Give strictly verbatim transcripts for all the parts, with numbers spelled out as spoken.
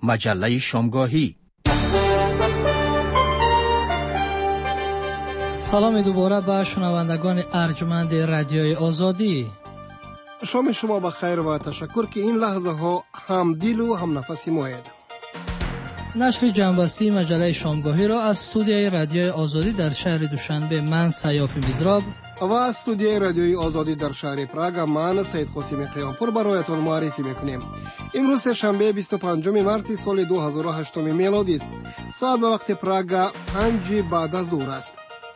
مجله شامگاهی. سلام دوباره به شنوندگان ارجمند رادیوی آزادی. شام شما بخیر و تشکر که این لحظه ها هم دل و هم نفسی ماید. نشر جنبستی مجله شامگاهی را از استودیوی رادیوی آزادی در شهر دوشنبه من سیاف میزراب و از استودیوی رادیوی آزادی در شهر پراگ من سید قاسم قیامپور برایتان معرفی میکنیم. امروز شنبه بیست و پنجم مارس سال دو هزار و هشت میلادی است. ساعت به وقت پراگ پنج بعد از ظهر است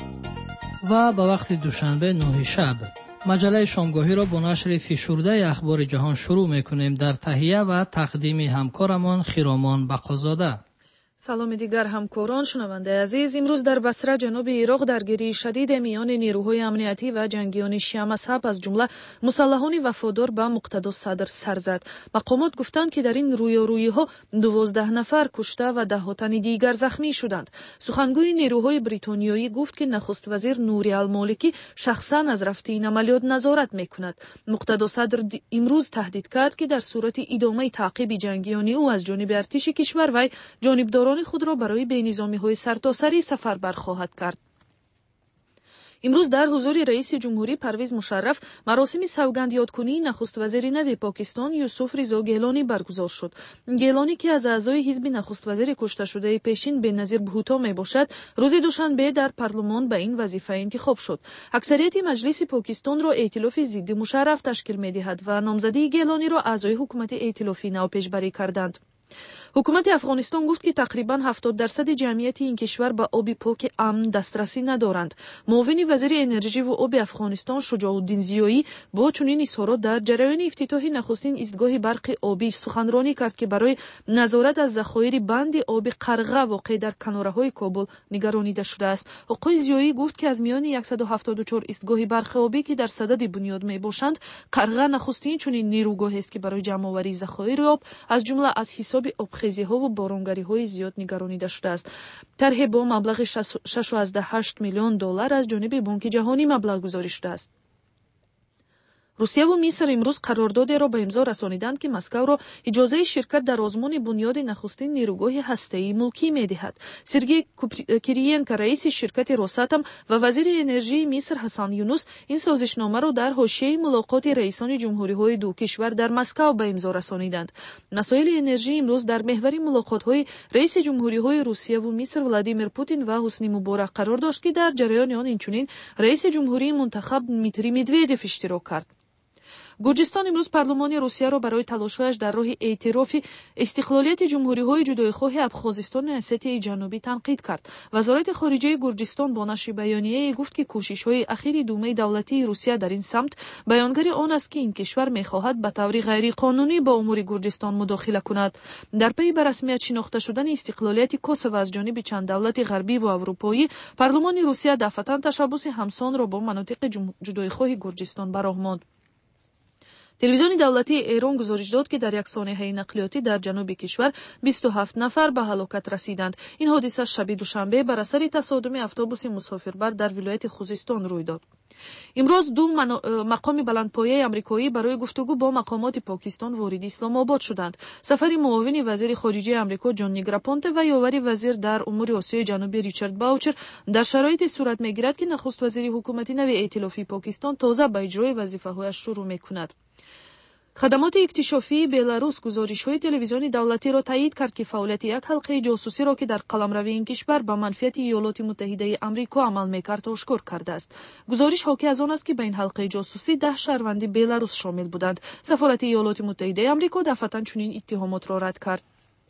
و به وقت دوشنبه نه شب. مجله شامگاهی را با نشر فشرده اخبار جهان شروع میکنیم. در تهیه و تقدیم همکارمان خیرامان بقازاده. سلام دیگر همکاران شنونده عزیز. امروز در بصره جنوب عراق درگیری شدید میان نیروهای امنیتی و جنگیان شیعه مذهب از جمله مسلحان وفادار به مقتدا صدر سر زد. مقامات گفتند که در این رویارویی ها دوازده نفر کشته و ده تن دیگر زخمی شدند. سخنگوی نیروهای بریتانیایی گفت که نخست وزیر نوری المالکی شخصا از رفت این عملیات نظارت میکند. مقتدا صدر امروز تهدید کرد که در صورت ادامه تعقیب جنگیان او از جانب ارتش کشور و جانبداران خود را برای بینظامی های سرتاسری سفربر خواهد کرد. امروز در حضور رئیس جمهوری پرویز مشرف مراسم سوگند یادکنی نخست وزیر نو پاکستان یوسف رضا گیلانی برگزار شد. گیلانی که از اعضای حزب نخست وزیر کشته شده پیشین بنظیر بهوتا می باشد، روز دوشنبه در پارلمان به این وظیفه انتخاب شد. اکثریت مجلس پاکستان را ائتلاف ضد مشرف تشکیل می دهد و نامزدی گیلانی را اعضای حکومت ائتلافی نو پیشبری کردند. حکومت افغانستان گفت که تقریباً هفتاد درصد جمعیت این کشور به آب پاک امن دسترسی ندارند. معاون وزیر انرژی و آب افغانستان شجاع الدین ضیایی با چنین اظهارات در جریان افتتاح نخستین ایستگاه برق آبی سخنرانی کرد که برای نظارت از ذخایر بند آب قرغه واقع در کناره‌های کابل نگرانیده شده است. آقای ضیایی گفت که از میان صد و هفتاد و چهار ایستگاه برق آبی که در صدد بنیاد میباشند، قرغه نخستین چنین نیروگاه است که برای جمع‌آوری ذخایر آب از جمله از حساب آبخیزی‌ها و بارانگری‌های زیاد نگرانیده شده است. طرح با مبلغ شش و هشت میلیون دلار از جانب بانک جهانی مبلغ گذاری شده است. روسیه و مصر امروز قراردادی را به امضا رسانیدند که مسکو را اجازه شرکت در آزمون بنیاد نخستین نیروگاه هسته‌ای ملکی می‌دهد. سرگئی کریینکو رئیس شرکت روساتم و وزیر انرژی مصر حسن یونس این سازشنامه را در حاشیه ملاقات رئیسان جمهوری‌های دو کشور در مسکو به امضا رسانیدند. مسائل انرژی امروز در محور ملاقات‌های رئیس جمهوری‌های روسیه و مصر ولادیمیر پوتین و حسنی مبارک قرار داشت که در جریان آن اینچنین رئیس جمهوری منتخب دمیتری مدودوف اشتراک کرد. گرجستان امروز پارلمان روسیه را برای تلاش‌هایش در راه اعتراف استقلالیت جمهوری‌های جدایخواه ابخازستان و اسیای جنوبی تنقید کرد. وزارت خارجه گرجستان با نشر بیانیه‌ای گفت که کوشش‌های اخیر دومه دولتی روسیه در این سمت بیانگر آن است که این کشور می‌خواهد به طور غیرقانونی با امور گرجستان مداخله کند. در پی به رسمیت شناخته شدن استقلالیت کوسوو از جانب چند دولت غربی و اروپایی، پارلمان روسیه دفعتاً تشبث همسان را با مناطق جدایخواه گرجستان برآورد. تلویزیون دولتی ایران گزارش داد که در یک سانحه نقلیاتی در جنوب کشور بیست و هفت نفر به هلاکت رسیدند. این حادثه شب دوشنبه بر اثر تصادم اتوبوس مسافربر در ولایت خوزستان روی داد. امروز دو مقام بلندپایه آمریکایی برای گفتگو با مقامات پاکستان وارد اسلام آباد شدند. سفر معاون وزیر خارجه آمریکا جان نیگراپونت و یاور وزیر در امور آسیای جنوبی ریچارد باوچر در شرایط صورت میگیرد که نخست وزیر حکومت نو ائتلافی پاکستان تازه به اجرای وظیفه‌هایش شروع میکند. خدمات اکتشافی بلاروس گزارش‌های تلویزیون دولتی را تایید کرد که فعالیت یک حلقه جاسوسی را که در قلمرو این کشور به منفعت ایالات متحده آمریکا عمل می‌کرد آشکار کرده است. گزارش حاکی از آن است که به این حلقه جاسوسی ده شهروند بلاروس شامل بودند. سفارت ایالات متحده آمریکا دفعتاً چنین اتهامات را رد کرد.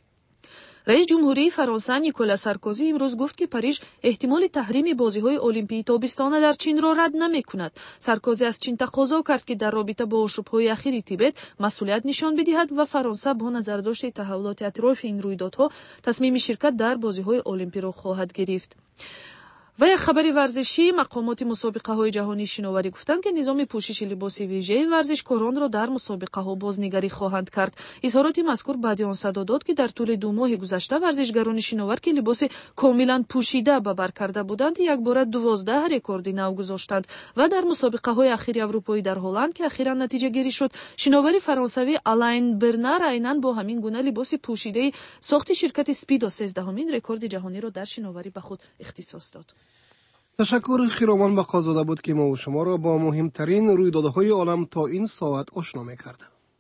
رئیس جمهوری فرانسه نیکولا سارکوزی امروز گفت که پاریژ احتمال تحریم بازی‌های المپیک تابستانه در چین را رد نمی‌کند. سارکوزی از چین تقاضا کرد که در رابطه با آشوب‌های اخیر تیبت مسئولیت نشان بدهد و فرانسه با نظرداشت تحولات اطراف این رویدادها تصمیم شرکت در بازی‌های المپیک را خواهد گرفت. و یک خبر ورزشی، مقامات مسابقه‌های جهانی شناوری گفتند که نظام پوشش لباس ویژه ورزشکاران را در مسابقه‌ها بازنگری خواهند کرد. اظهارات مذکور بعد آن صدا داد که در طول دو ماه گذشته ورزشکاران شناور که لباس کاملا پوشیده به بر کرده بودند یک بار دوازده رکورد نو گذاشتند و در مسابقه‌های اخیر اروپایی در هلند که اخیراً نتیجه گیری شد، شناور فرانسوی آلاین برنر عیناً با همین گونه لباس پوشیده ساخت شرکت اسپیدو سیزدهمین رکورد جهانی را در شناوری به خود اختصاص داد. تشکر خیرامان بقازاده بود که ما و شما را با مهمترین رویدادهای عالم تا این ساعت آشنا می‌کرد.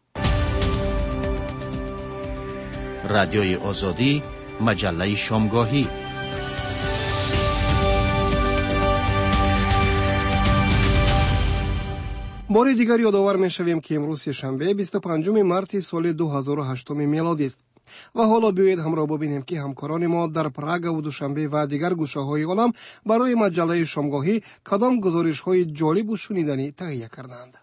رادیوی آزادی، مجله شامگاهی. بار دیگر یادآور می‌شویم که امروز شنبه بیست و پنجم مارس سال دو هزار و هشت میلادی است. و حالا بیایید همراه ببینیم که همکاران ما در پراگ و دوشنبه و دیگر گوشه‌های عالم برای مجله شامگاهی کدام گزارش‌های جالب و شنیدنی تهیه کردند.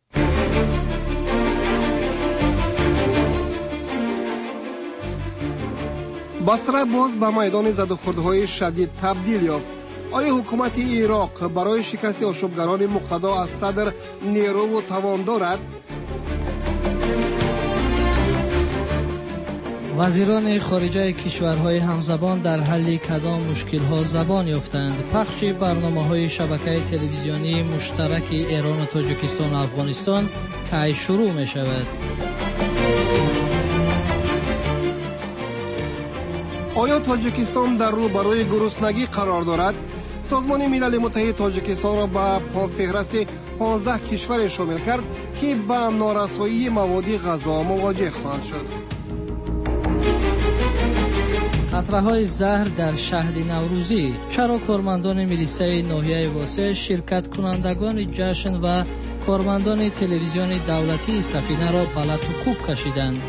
بصره باز به میدان زدوخوردهای شدید تبدیل یافت. آیا حکومت عراق برای شکست آشوبگران مقتدا از صدر نیرو و توان دارد؟ وزیران خارجه کشورهای همزبان در حل کدام مشکل‌ها زبان یافتند. پخش برنامه‌های شبکه تلویزیونی مشترک ایران و تاجیکستان و افغانستان کی شروع می‌شود؟ آیا تاجیکستان در رو برای گرسنگی قرار دارد؟ سازمان ملل متحد تاجیکستان را به فهرست پانزده کشور شامل کرد که با نارسایی مواد غذا مواجه خواهند شد. قطره‌های زهر در شهر نوروزی. چرا کارمندان ملیسه ناحیه واسه شرکت کنندگان جشن و کارمندان تلویزیون دولتی سفینه را بلت و کوب کشیدند؟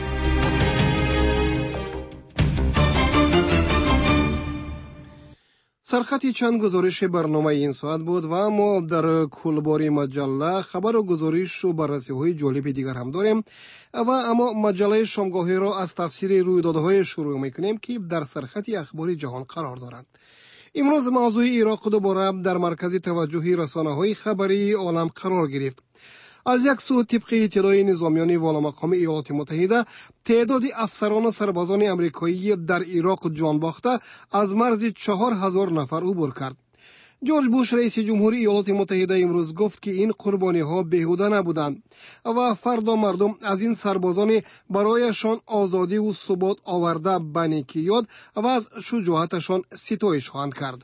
سرخطی چند گزارش برنامه این ساعت بود و ما در کلباری مجله خبر و گزارش و بررسی های جالب دیگر هم داریم و اما مجله شامگاهی را از تفسیر رویدادهای شروع میکنیم که در سرخط اخبار جهان قرار دارند. امروز موضوع عراق دوباره در مرکز توجه رسانه های خبری عالم قرار گرفت. از یک سو طبق اطلاع نظامیان والامقام ایالات متحده، تعداد افسران و سربازان امریکایی در عراق جان باخته از مرز چهار هزار نفر عبور کرد. جورج بوش رئیس جمهوری ایالات متحده امروز گفت که این قربانی ها بیهوده نبودند و فردا مردم از این سربازان برایشان آزادی و ثبات آورده به نیکی یاد و از شجاعتشان ستایش خواهند کرد.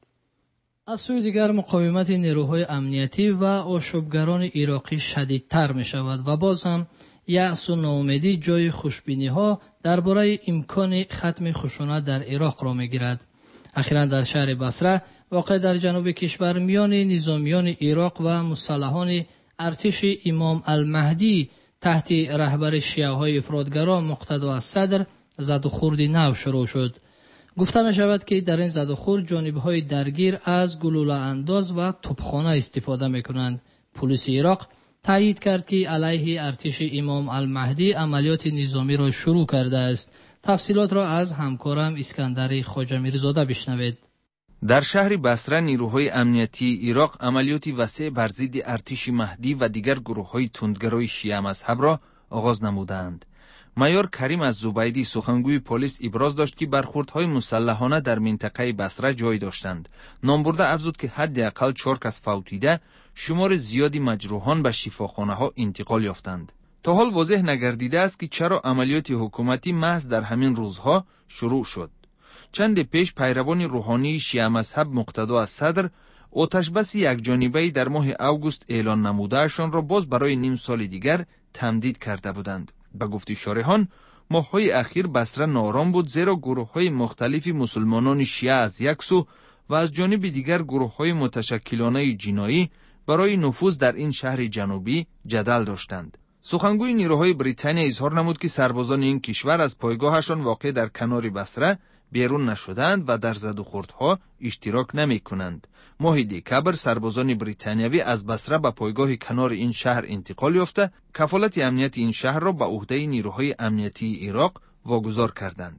از سوی دیگر مقاومت نیروهای امنیتی و آشوبگران عراقی شدیدتر می شود و باز هم یأس و ناامیدی جای خوشبینی ها درباره امکان ختم خشونت در عراق را می گیرد. اخیراً در شهر بصره واقع در جنوب کشور میان نظامیان عراق و مسلحان ارتش امام المهدی تحت رهبر شیعه های افراطگرا مقتدا از صدر زد و خورد نو شروع شد. گفته می شود که در این زد و خورد جانبهای درگیر از گلوله انداز و توپخانه استفاده می کنند. پلیس عراق تایید کرد که علیه ارتش امام المهدی عملیات نظامی را شروع کرده است. تفصیلات را از همکارم اسکندر خواجه میرزاده بشنوید. در شهر بصره نیروهای امنیتی عراق عملیاتی وسیع بر ضد ارتش مهدی و دیگر گروه‌های تندگرای شیعه مذهب را آغاز نمودند. مایور کریم از زبیدی سخنگوی پلیس ابراز داشت که برخوردهای مسلحانه در منطقه بصره جای داشتند. نام برده افزود که حداقل چهار کس فوتیده، شمار زیادی مجروحان به شفاخانه‌ها انتقال یافتند. تا حال واضح نگردیده است که چرا عملیات حکومتی محض در همین روزها شروع شد. چند پیش پیروان روحانی شیعه مذهب مقتدا از صدر آتشبس یک جانبه‌ای در ماه اوگوست اعلان نمودهشان را باز برای نیم سال دیگر تمدید کرده بودند. به گفته شارحان، ماه‌های اخیر بصره نارام بود، زیرا گروه‌های مختلف مسلمانان شیعه از یک سو و از جانب دیگر گروه‌های متشکلانه جنایی برای نفوذ در این شهر جنوبی جدل داشتند. سخنگوی نیروهای بریتانیا اظهار نمود که سربازان این کشور از پایگاهشان واقع در کنار بصره بیرون نشدند و در زد و خوردها اشتراک نمی کنند. ماه دکبر سربازان بریتانیایی از بصره به پایگاه کنار این شهر انتقال یافته، کفالت امنیت این شهر را به عهده نیروهای امنیتی عراق واگذار کردند.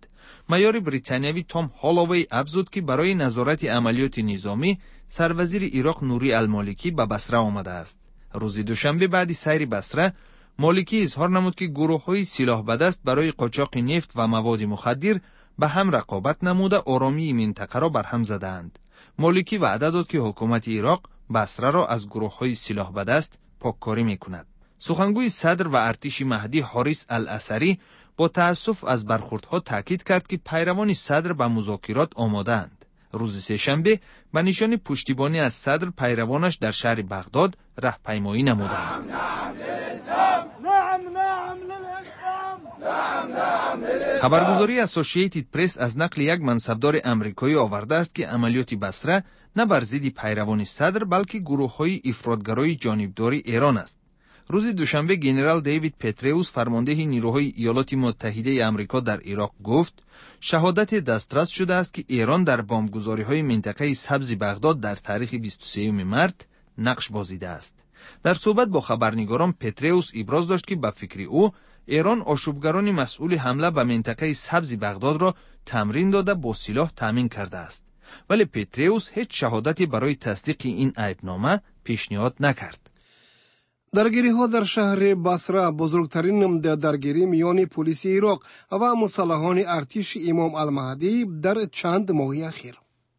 майори британиявӣ Том Холлоуей афзуд, ки барои назорати амалиёти низомӣ сарвазири Ироқ Нурӣ Алмоликӣ ба Басра омадааст. рӯзи душанбе баъди сайри Басра, Моликӣ изҳор намуд, ки гурӯҳҳои силоҳбадаст барои қочоқи нефт ва маводи мухаддир ба ҳам рақобат намуда оромии минтақаро барҳам задаанд. Моликӣ ваъда дод, ки ҳукумати Ироқ Басраро аз гурӯҳҳои силоҳбадаст поккорӣ мекунад. сухангӯи садр ва артиши Маҳдӣ Ҳорис Ал-Асарӣ бо таассуф аз бархурдҳо таъкид кард, ки пайравони садр ба музокирот омодаанд. рӯзи сешанбе ба нишони пуштибонӣ аз садр пайравонаш дар шаҳри Бағдод раҳпаймоӣ намуданд. хабаргузории Associated Press аз нақли як мансабдори амрикоӣ овардааст, ки амалиёти Басра на бар зидди пайравони садр, балки гурӯҳҳои ифротгарои ҷонибдори Эрон аст. рӯзи душанбе генерал Дэвид Петреус, фармондеҳи нирӯҳои Иёлоти Муттаҳидаи Амрико дар Ироқ гуфт, шаҳодате дастрас шудааст, ки Эрон дар бомбгузориҳои минтақаи сабзи Бағдод дар таърихи бисту сеюми март нақш бозидааст. дар суҳбат бо хабарнигорон Петреус иброз дошт, ки ба фикри ӯ Эрон ошӯбгарони масъули ҳамла ба минтақаи сабзи Бағдодро тамрин дода бо силоҳ таъмин кардааст. вале Петреус ҳеҷ шаҳодате барои тасдиқи ин айбнома пешниҳод накард. даргириҳо дар шаҳри Басра бузургтарин даргирӣ миёни полиси Ироқ ва мусаллаҳони артиши Имом Ал-Маҳдӣ дар чанд моҳи ахир.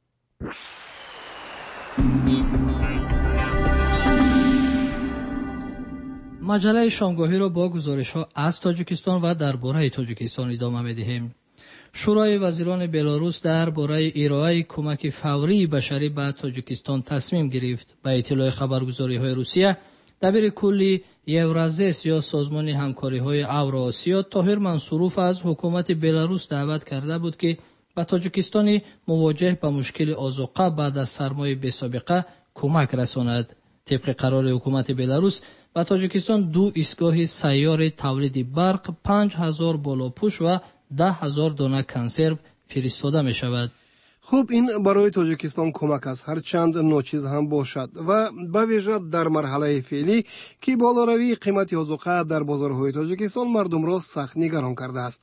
маҷалаи шомгоҳиро бо гузоришҳо аз Тоҷикистон ва дар бораи Тоҷикистон идома медиҳем. шӯрои вазирони Белорус дар бораи ироаи кӯмаки фаврии башарӣ ба Тоҷикистон тасмим гирифт. ба иттилои хабаргузориҳои Русия, дабири кулли Евразес ё созмони ҳамкориҳои Авроосиё Тоҳир Мансуруф аз ҳукумати Беларус даъват карда буд, ки ба Тоҷикистони мувоҷеҳ ба мушкили озуқа баъд аз сармои бесобиқа кӯмак расонад. тибқи қарори ҳукумати Беларус ба Тоҷикистон ду истгоҳи сайёри тавлиди барқ, панҷ ҳазор болопӯш ва даҳ ҳазор дона консерв фиристода мешавад. хуб, ин барои Тоҷикистон кӯмак аст, ҳарчанд ночиз ҳам бошад ва ба вижа дар марҳалаи феълӣ, ки болоравии қимати озуқа дар бозорҳои Тоҷикистон мардумро сахт нигарон кардааст.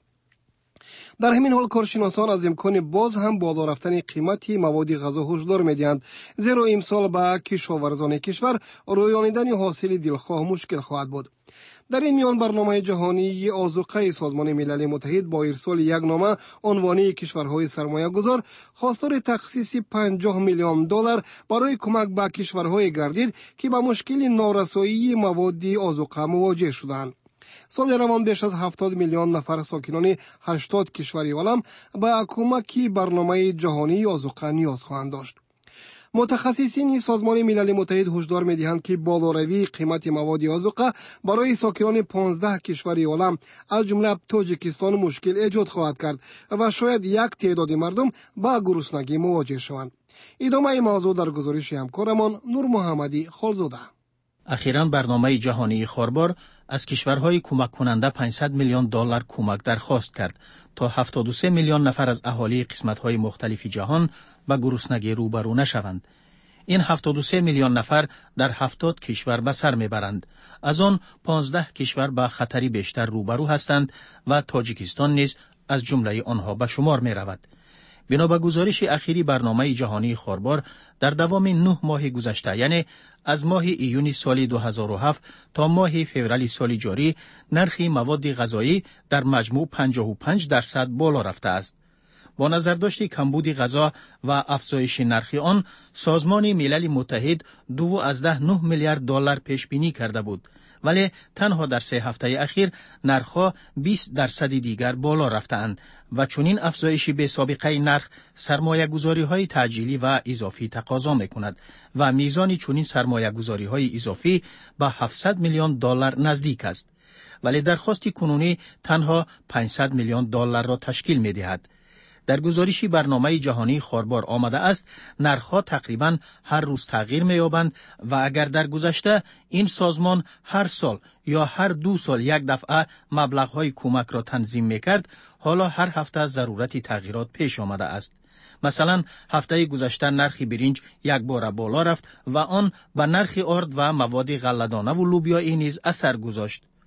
дар ҳамин ҳол коршиносон аз имкони боз ҳам боло рафтани қимати маводи ғазо ҳушдор медиҳанд, зеро имсол ба кишоварзони кишвар рӯёнидани ҳосили дилхоҳ мушкил хоҳад буд. дар ин миён барномаи ҷаҳонии озуқаи Созмони Милали Муттаҳид бо ирсоли як нома унвонии кишварҳои сармоягузор хостори тахсиси панҷоҳ миллион доллар барои кӯмак ба кишварҳое гардид, ки ба мушкили норасоии маводи озуқа мувоҷеҳ шуданд. соли равон беш аз ҳафтод миллион нафар сокинони ҳаштод кишвари олам ба кӯмаки барномаи ҷаҳонии озуқа ниёз хоҳанд дошт. мутахассисини Созмони Милали Муттаҳид ҳушдор медиҳанд, ки болоравии қимати маводи озуқа барои сокинони понздаҳ кишвари олам аз ҷумла Тоҷикистон мушкил эҷод хоҳад кард ва шояд як теъдоди мардум ба гуруснагӣ мувоҷеҳ шаванд. идомаи мавзӯъ дар гузориши ҳамкорамон Нур Муҳаммадӣ Холзода. ахиран барномаи ҷаҳонии хорбор аз кишварҳои кӯмаккунанда панҷсад миллион доллар кӯмак дархост кард то ҳафтоду се миллион нафар аз аҳолии қисматҳои мухталифи ҷаҳон ба гуруснагӣ рӯбарӯ нашаванд. ин ҳафтоду се миллион нафар дар ҳафтод кишвар ба сар мебаранд. аз он понздаҳ кишвар ба хатари бештар рӯбарӯ ҳастанд ва Тоҷикистон низ аз ҷумлаи онҳо ба шумор меравад. бино ба гузориши ахири барномаи ҷаҳонии хорбор, дар давоми нӯҳ моҳи гузашта, яъне аз моҳи июни соли ду ҳазору ҳафт то моҳи феврали соли ҷорӣ, нархи маводи ғазоӣ дар маҷмӯъ панҷоҳу панҷ дарсад боло рафтааст. бо назардошти камбуди ғазо ва афзоиши нархи он, Созмони Милали Муттаҳид дувоздаҳ нӯҳ миллиард доллар пешбинӣ карда буд, вале танҳо дар се ҳафтаи ахир нархҳо бист дарсади дигар боло рафтаанд ва чунин афзоиши бесобиқаи нарх сармоягузориҳои таъҷилӣ ва изофӣ тақозо мекунад ва мизони чунин сармоягузориҳои изофӣ ба ҳафтсад миллион доллар наздик аст, вале дархости кунунӣ танҳо панҷсад миллион долларро ташкил медиҳад. дар гузориши барномаи ҷаҳонии хорбор омада аст, нархҳо тақрибан ҳар рӯз тағйир меёбанд ва агар дар гузашта ин созмон ҳар сол ё ҳар ду сол як дафъа маблағҳои кӯмакро танзим мекард, ҳоло ҳар ҳафта зарурати тағйирот пеш омада аст. масалан, ҳафтаи гузашта нархи биринҷ якбора боло рафт ва он ба нархи орд ва маводи ғалладонаву лӯбиёӣ низ асар гузошт.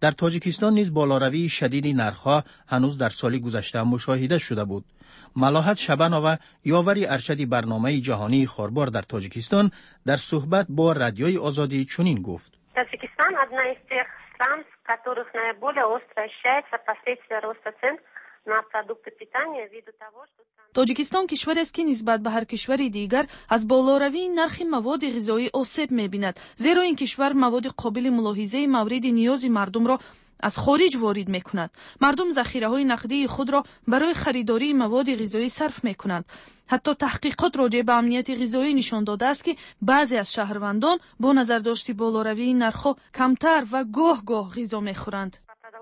در تاجیکستان نیز بالاروی شدید نرخ‌ها هنوز در سال گذشته مشاهده شده بود. ملاحت شبانووا یاوری ارشد برنامه جهانی خاربار در تاجیکستان در صحبت با رادیوی آزادی چنین گفت: Таджикистан одна из тех стран, в которых наиболее остро ощущается последствия роста цен на продукты питания ввиду того, что тоҷикистон кишваре аст ки нисбат ба ҳар кишвари дигар аз болоравии нархи маводи ғизоӣ осеб мебинад, зеро ин кишвар маводи қобили мулоҳизаи мавриди ниёзи мардумро аз хориҷ ворид мекунад. мардум захираҳои нақдии худро барои харидории маводи ғизоӣ сарф мекунанд. ҳатто таҳқиқот роҷеъ ба амнияти ғизоӣ нишон додааст ки баъзе аз шаҳрвандон бо назардошти болоравии нархҳо камтар ва гоҳ-гоҳ ғизо мехӯранд.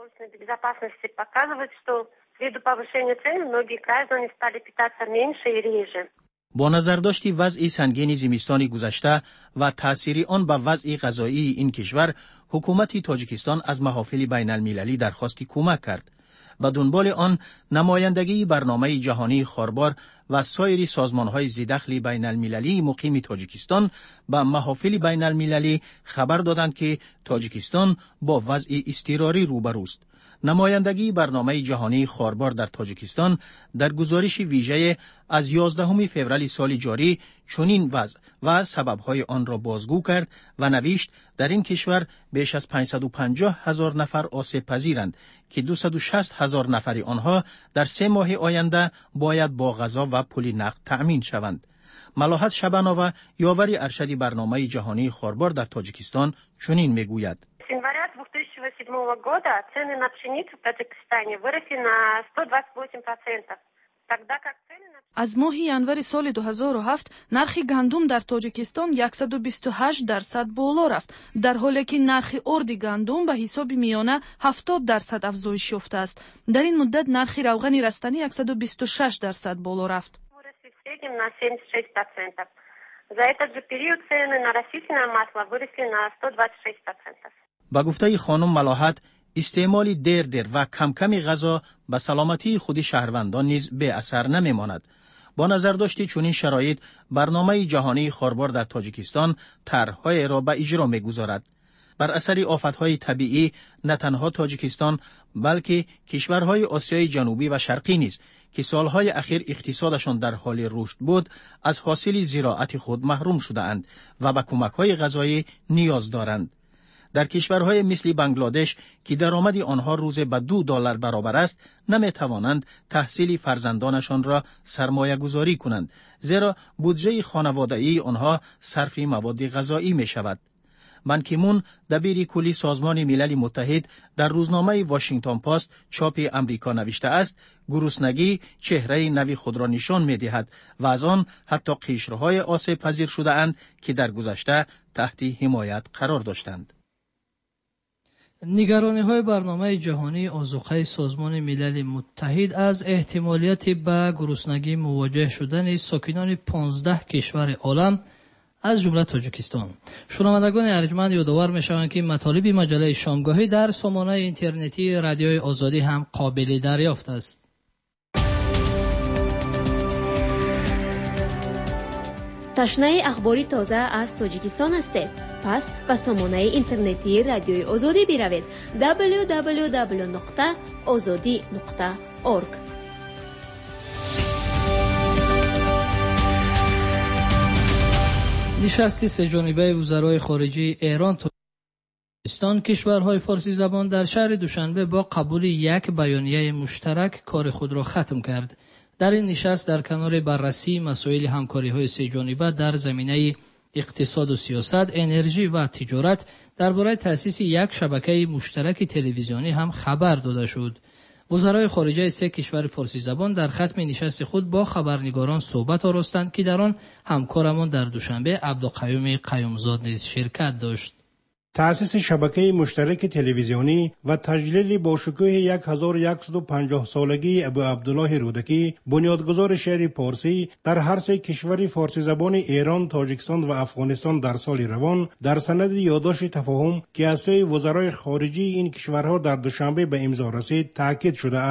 ввиду повышения цен многие граждане стали питаться меньше и реже. با نظرداشت وضع سنگین زمستان گذشته و تأثیر آن به وضع غذایی این کشور، حکومت تاجیکستان از محافل بین المللی درخواست کمک کرد. به دنبال آن نمایندگی برنامه جهانی خاربار و سایر سازمان‌های ذی‌دخل بین المللی مقیم تاجیکستان به محافل بین المللی خبر دادند که تاجیکستان با وضع اضطراری روبروست. نمایندگی برنامه جهانی خاربار در تاجیکستان در گزارش ویژه از یازدهم فوریه سال جاری چنین وضع و سببهای آن را بازگو کرد و نوشت در این کشور بیش از پانصد و پنجاه هزار نفر آسیب پذیرند که دویست و شصت هزار نفر آنها در سه ماه آینده باید با غذا و پول نقد تأمین شوند. ملاحت شبانووا یاور ارشد برنامه جهانی خاربار در تاجیکستان چنین میگوید: две тысячи седьмого года цены на пшеницу в Таджикистане выросли на сто двадцать восемь процентов. Тогда как цены на аз моҳи январи соли ду ҳазору ҳафт нархи гандум дар тоҷикистон яксаду бисту ҳашт дарсад боло рафт, дар ҳоле ки нархи орди гандум ба ҳисоби миёна ҳафтод дарсад афзоиш ёфтааст. дар ин муддат нархи равғани растанӣ яксаду бисту шаш дарсад боло рафт. выросли в среднем на семьдесят шесть процентов. За этот же период цены на растительное масло выросли на сто двадцать шесть процентов. با گفته خانم ملاحت، استعمال دیر دیر و کم کمی غذا به سلامتی خود شهروندان نیز به اثر نمیماند. با نظر داشتی چنین شرایط برنامه جهانی خاربار در تاجیکستان طرح‌های را به اجرا می‌گذارد. بر اثر آفت‌های طبیعی نه تنها تاجیکستان بلکه کشورهای آسیای جنوبی و شرقی نیز که سالهای اخیر اقتصادشان در حال رشد بود از حاصل زراعت خود محروم شده‌اند و به کمک‌های غذایی نیاز دارند. در کشورهای مثل بنگلادش که درآمد آنها روزه به دو دلار برابر است، نمی توانند تحصیل فرزندانشان را سرمایه گذاری کنند، زیرا بودجه خانوادگی آنها صرف مواد غذایی می شود. بان کی مون دبیر کلی سازمان ملل متحد در روزنامه واشنگتن پست چاپ امریکا نوشته است: گرسنگی چهره نوی خود را نشان می دهد و از آن حتی قشرهای آسیب پذیر شده اند که در گذشته تحت حمایت قرار داشتند. нигарониҳои барномаи ҷаҳонии озуқаи созмони милали муттаҳид аз эҳтимолияти ба гуруснагӣ мувоҷеҳ шудани сокинони понздаҳ кишвари олам аз ҷумла тоҷикистон. шунавандагони арҷманд ёдовар мешаванд ки матолиби маҷалаи шомгоҳӣ дар сомонаи интернетии радиои озодӣ ҳам қобили дарёфт аст. ташнаи ахбори тоза аз тоҷикистон ҳастед? пас ба сомонаи интернетии радиои озодӣ биравед: дабл ю дабл ю дабл ю нуқта озодӣ нуқта орг. нишасти сеҷонибаи вузарои хориҷии эрон тоҷикистон кишварҳои форсизабон дар шаҳри душанбе бо қабули як баёнияи муштарак кори худро хатм кард. дар ин нишаст дар канори баррасии масоили ҳамкориҳои сеҷониба дар заминаи иқтисоду сиёсат, энержӣ ва тиҷорат дар бораи таъсиси як шабакаи муштараки телевизионӣ ҳам хабар дода шуд. вузарои хориҷаи се кишвари форсизабон дар хатми нишасти худ бо хабарнигорон суҳбат оростанд ки дар он ҳамкорамон дар душанбе абдуқаюми қаюмзод низ ширкат дошт. تأسیس شبکه مشترک تلویزیونی و تجلیل با شکوه هزار و صد و پنجاه سالگی ابو عبدالله رودکی، بنیادگذار شهر پارسی، در هر سه کشور فارسی زبان ایران، تاجیکستان و افغانستان در سال روان در سند یادداشت تفاهم که از سوی وزرای خارجه این کشورها در دوشنبه به امضا رسید تاکید شده است.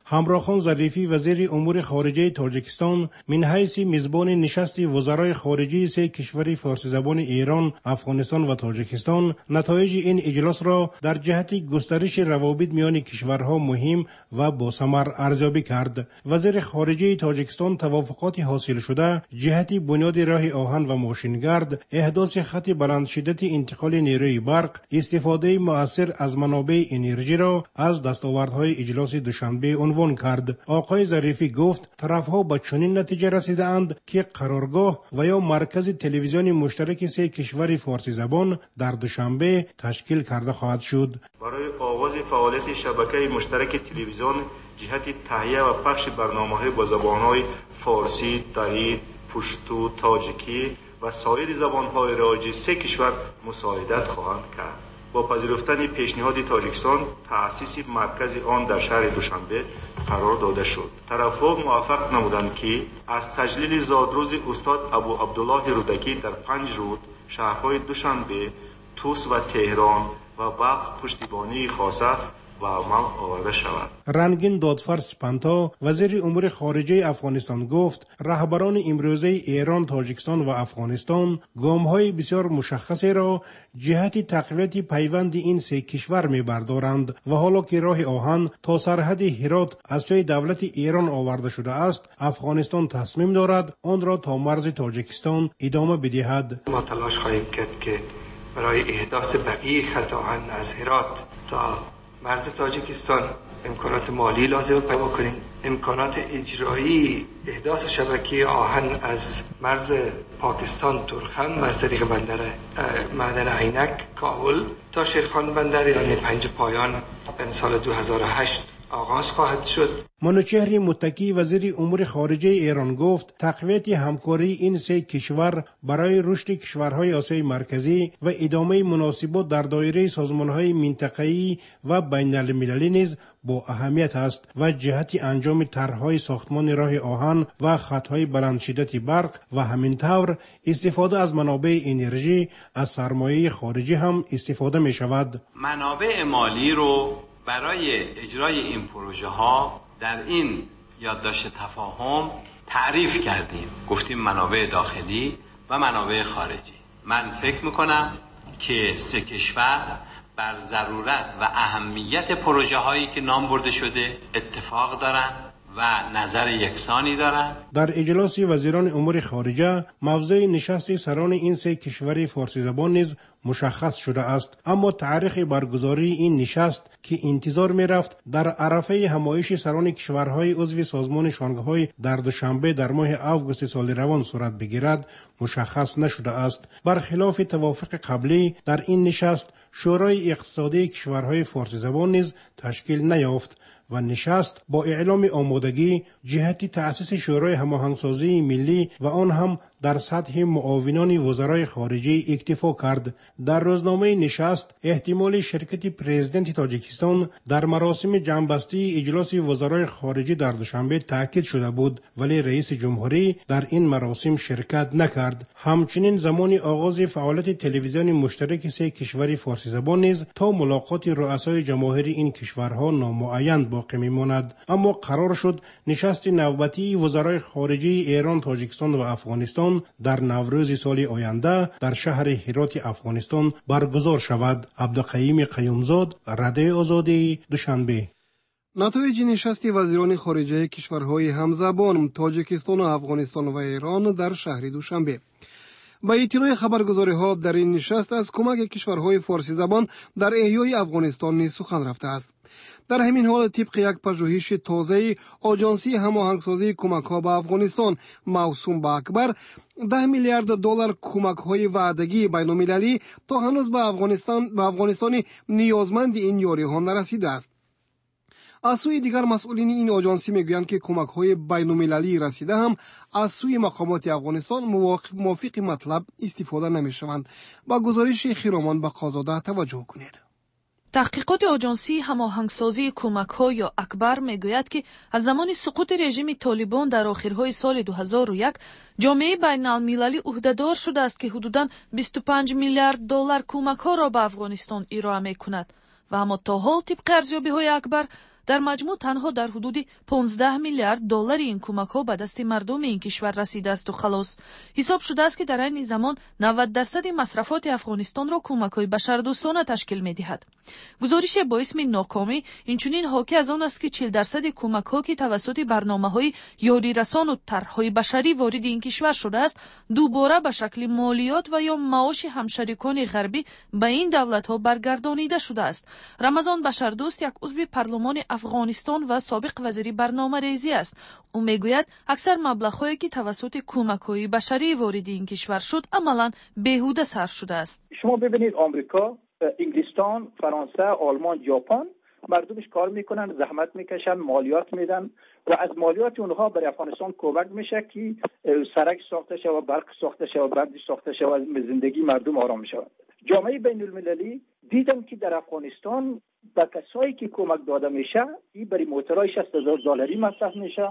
همراخان ظریفی وزیر امور خارجه تاجیکستان من حیث میزبان نشست وزرای خارجه سه کشور فارسی زبان ایران، افغانستان و تاجیکستان نتایج این اجلاس را در جهت گسترش روابط میان کشورها مهم و با ثمر ارزیابی کرد. وزیر خارجه تاجیکستان توافقات حاصل شده جهت بنیاد راه آهن و ماشینگرد، احداث خط بلند شدت انتقال نیروی برق، استفاده مؤثر از منابع انرژی را از دستاوردهای اجلاس دوشنبه عنوان کرد. آقای ظریفی گفت طرفها به چنین نتیجه رسیدند که قرارگاه و یا مرکز تلویزیون مشترک سه کشور فارسی زبان در دوشنبه تشکیل کرده خواهد شد. برای آغاز فعالیت شبکه مشترک تلویزیون جهت تهیه و پخش برنامه‌های با زبان‌های فارسی، دری، پشتو، تاجیکی و سایر زبان‌های رایج سه کشور مساعدت خواهند کرد. با پذیرفتن پیشنهاد تاجیکستان تأسیس مرکز آن در شهر دوشنبه قرار داده شد. طرف‌ها موافق نمودند که از تجلیل زادروز استاد ابو عبدالله رودکی در پنج رود شهرهای دوشنبه، توس و تهران و وقت پشتیبانی خاصه و عمل آورده شود. رنگین دادفرس پنتا وزیر امور خارجه افغانستان گفت رهبران امروزه ایران، تاجیکستان و افغانستان گام‌های بسیار مشخصی را جهت تقویت پیوند این سه کشور می‌بردارند و حالا که راه آهن تا سرحد هرات از سوی دولت ایران آورده شده است، افغانستان تصمیم دارد آن را تا مرز تاجیکستان ادامه بدهد. ما تلاش خواهیم کرد که برای احداث بقیه خط آهن از هرات تا مرز تاجیکستان امکانات مالی لازم پیدا کنیم، امکانات اجرایی احداث شبکه آهن از مرز پاکستان ترخم از طریق بندر معدن عینک کابل تا شیرخان بندر یعنی پنج پایان در سال دو هزار و هشت آغاز خواهد شد. منوچهر متکی وزیر امور خارجه ایران گفت تقویت همکاری این سه کشور برای رشد کشورهای آسیای مرکزی و ادامه مناسبات در دایره سازمانهای منطقه‌ای و بین المللی نیز با اهمیت است و جهت انجام طرح‌های ساختمان راه آهن و خطهای بلند شدت برق و همین طور استفاده از منابع انرژی از سرمایه خارجی هم استفاده می شود. منابع مالی رو برای اجرای این پروژه ها در این یادداشت تفاهم تعریف کردیم. گفتیم منابع داخلی و منابع خارجی. من فکر میکنم که سه کشور بر ضرورت و اهمیت پروژه هایی که نام برده شده اتفاق دارند و نظر یکسانی دارند. در اجلاس وزیران امور خارجه موضوع نشست سران این سه کشور فارسی زبان نیز مشخص شده است، اما تاریخ برگزاری این نشست که انتظار می رفت در عرفه همایش سران کشورهای عضو سازمان شانگهای در دوشنبه در ماه آگوست سال روان صورت بگیرد مشخص نشده است. برخلاف توافق قبلی در این نشست شورای اقتصادی کشورهای فارسی زبان نیز تشکیل نیافت و نشست با اعلام آمادگی جهت تأسیس شورای هماهنگسازی ملی و آن هم در سطح معاونان وزرای خارجه اکتفا کرد. در روزنامه نشست احتمال شرکت پرزیدنت تاجیکستان در مراسم جمع‌بستی اجلاس وزرای خارجه در دوشنبه تاکید شده بود، ولی رئیس جمهوری در این مراسم شرکت نکرد. همچنین زمان آغاز فعالیت تلویزیون مشترک سه کشور فارسی زبان نیز تا ملاقات رؤسای جماهیر این کشورها نامعین باقی میماند، اما قرار شد نشست نوبتی وزرای خارجه ایران، تاجیکستان و افغانستان در نوروز سال آینده در شهر هرات افغانستان برگزار شود. عبدالقیوم قیومزاد، رادیوی آزادی، دوشنبه. نتایج نشست وزیران خارجه کشورهای همزبان تاجیکستان و افغانستان و ایران در شهر دوشنبه. با اطلاع خبرگزاری‌ها در این نشست از کمک کشورهای فارسی زبان در احیای افغانستان نیز سخن رفته است. در همین حال طبق یک پژوهش تازه آژانسی هماهنگسازی کمک‌ها به افغانستان موسوم به اکبر، ده میلیارد دلار کمک‌های وعدگی بین‌المللی تا هنوز به افغانستان به افغانستان نیازمند این یاری‌ها نرسیده است. از سوی دیگر مسئولین این آژانسی میگویند که کمک‌های بین‌المللی رسیده هم از سوی مقامات افغانستان موافق مطلب استفاده نمی‌شوند. با گزارش خیرامان بقازاده توجه کنید. تحقیقات آژانسی هماهنگسازی کمک‌ها یا اکبر میگوید که از زمان سقوط رژیم طالبان در آخرهای سال دو هزار و یک جامعه بین‌المللی عهده‌دار شده است که حدوداً بیست و پنج میلیارد دلار کمک‌ها را به افغانستان ارائه می‌کند و اما تا حال طبق ارزیابی‌های اکبر در مجموع تنها در حدود پانزده میلیارد دلار این کمک‌ها به دست مردم این کشور رسیده است و خلاص. حساب شده است که در این زمان نود درصد مصرفات افغانستان را کمک‌های بشردوستانه تشکیل می‌دهد. گزارش با اسم ناکامی اینچنین حاکی از آن است که چهل درصد کمک‌ها که توسط برنامه‌های یاریرسان و طرح‌های بشری وارد این کشور شده است، دوباره به شکل مالیات و یا معاش همشریکان غربی به این دولت‌ها برگردانیده شده است. رمضان بشردوست یک عضو پارلمان افغانستان و سابق وزیر برنامه‌ریزی است. او میگوید اکثر مبلغ‌هایی که توسط کمک‌های بشری وارد این کشور شد عملاً بیهوده صرف شده است. شما ببینید آمریکا، انگلستان، فرانسه، آلمان، ژاپن مردمش کار میکنن، زحمت میکشن، مالیات میدن و از مالیات اونها برای افغانستان کمک میشه که سرک ساخته شود، برق ساخته شود، برق ساخته شود، زندگی مردم آرام شود. جامعه بین المللی دیدم که در افغانستان به کسایی که کمک داده میشه این برای موترهای شصت هزار دلاری مصرف میشه،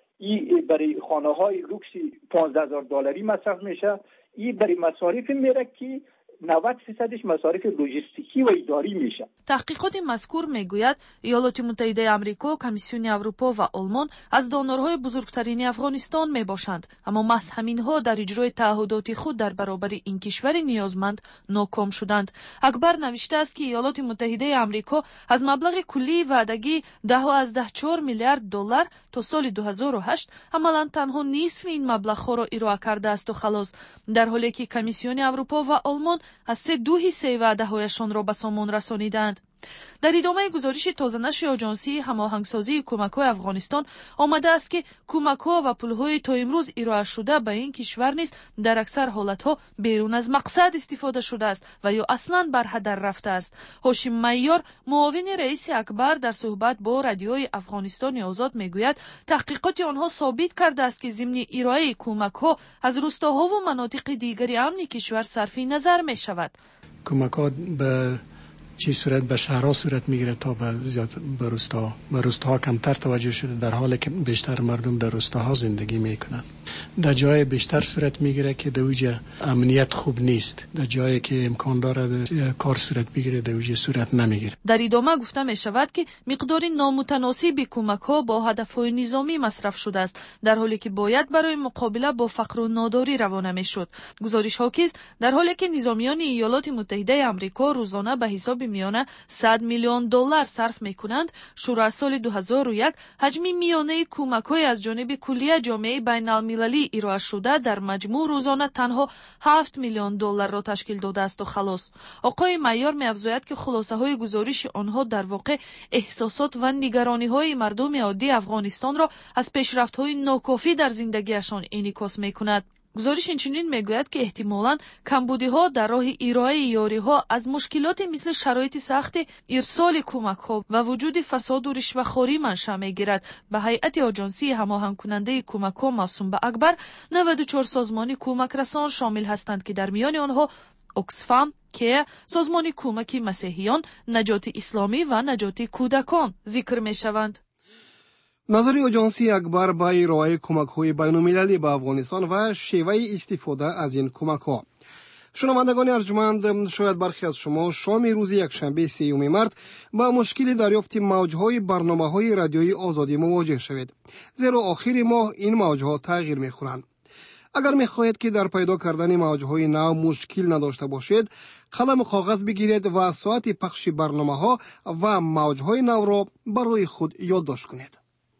این برای خانه های لوکسی پانزده هزار دلاری مصرف میشه، این برای مصارف میره که نود درصدش مصارف لوجستیکی و اداری میشه. تحقیقات مذکور میگوید ایالات متحده آمریکا، کمیسیون اروپا و آلمان از دانورهای بزرگترین افغانستان میباشند، اما محض همینها در اجرای تعهدات خود در برابر این کشور نیازمند ناکام شدند. اکبر نوشته است که ایالات متحده آمریکا از مبلغ کلی وعدگی ده از ده چهار میلیارد دلار تا سال دو هزار و هشت عملاً تنها نصف این مبلغ را ارائه کرده است و خلاص، در حالی که کمیسیون اروپا و آلمان از سه دو حصه وعده هایشان را به سامان رسانیدند. در ادامه گزارش تازه‌نشر آژانسی هماهنگسازی کمک‌های افغانستان آمده است که کمک‌ها و پول‌های تا امروز ارائه شده به این کشور نیز در اکثر حالت‌ها بیرون از مقصد استفاده شده است و یا اصلاً بر هدر رفته است. هاشم میار، معاون رئیس اکبر، در صحبت با رادیوی افغانستان آزاد میگوید تحقیقات آنها ثابت کرده است که ضمن ارائه کمک‌ها از روستاها و مناطق دیگر امن کشور صرف نظر می‌شود. کمک‌ها به چی صورت به شهرها صورت میگیره تا به زیاد به روستا به روستاها کمتر توجه شده، در حالی که بیشتر مردم در روستاها زندگی میکنن. در جای بیشتر صورت میگیره که در اوجه امنیت خوب نیست، در جایی که امکان داره کار صورت بگیره در اوجه صورت نمیگیره. در ادامه گفته می شود که مقدار نامتناسب کمک ها با هدفهای نظامی مصرف شده است، در حالی که باید برای مقابله با فقر و ناداری روانه میشد. گزارش ها است در حالی که نظامیان ایالات متحده آمریکا روزانه به حساب میانه صد میلیون دلار صرف میکنند، شروع سال دو هزار و یک حجم میانه کمک های از جانب کلیه جامعه بین المللی ارائه شده در مجموع روزانه تنها هفت میلیون دلار را تشکیل داده است و خلاص. آقای معیار می‌افزاید که خلاصه های گزارش آنها در واقع احساسات و نگرانی های مردم عادی افغانستان را از پیشرفت های ناکافی در زندگیشان انعکاس میکند. گزارش اینچنین میگوید که احتمالاً کمبودی ها در راه ارائه یاری ها از مشکلات مثل شرایط سخت ارسال کمک ها و وجود فساد و رشوه‌خواری منشأ میگیرد. به هیئت آژانسی هماهنگ کننده کمک ها موسوم به اکبر نود و چهار سازمان کمک رسان شامل هستند که در میان آنها اکسفام که سازمان کمک مسیحیان، نجات اسلامی و نجات کودکان ذکر میشوند. نظر آژانسی اکبر با ارائه کمک‌های بین‌المللی به افغانستان و شیوه استفاده از این کمک‌ها. شنوندگان ارجمند، شاید برخی از شما شام روز یکشنبه سیوم مارس با مشکل دریافت موج‌های برنامه‌های رادیویی آزادی مواجه شوید، زیرا آخر ماه این موج‌ها تغییر می‌خورند. اگر می‌خواهید که در پیدا کردن موج‌های نو مشکل نداشته باشید، قلم و کاغذ بگیرید و ساعت پخش برنامه‌ها و موج‌های نو را برای خود یادداشت کنید.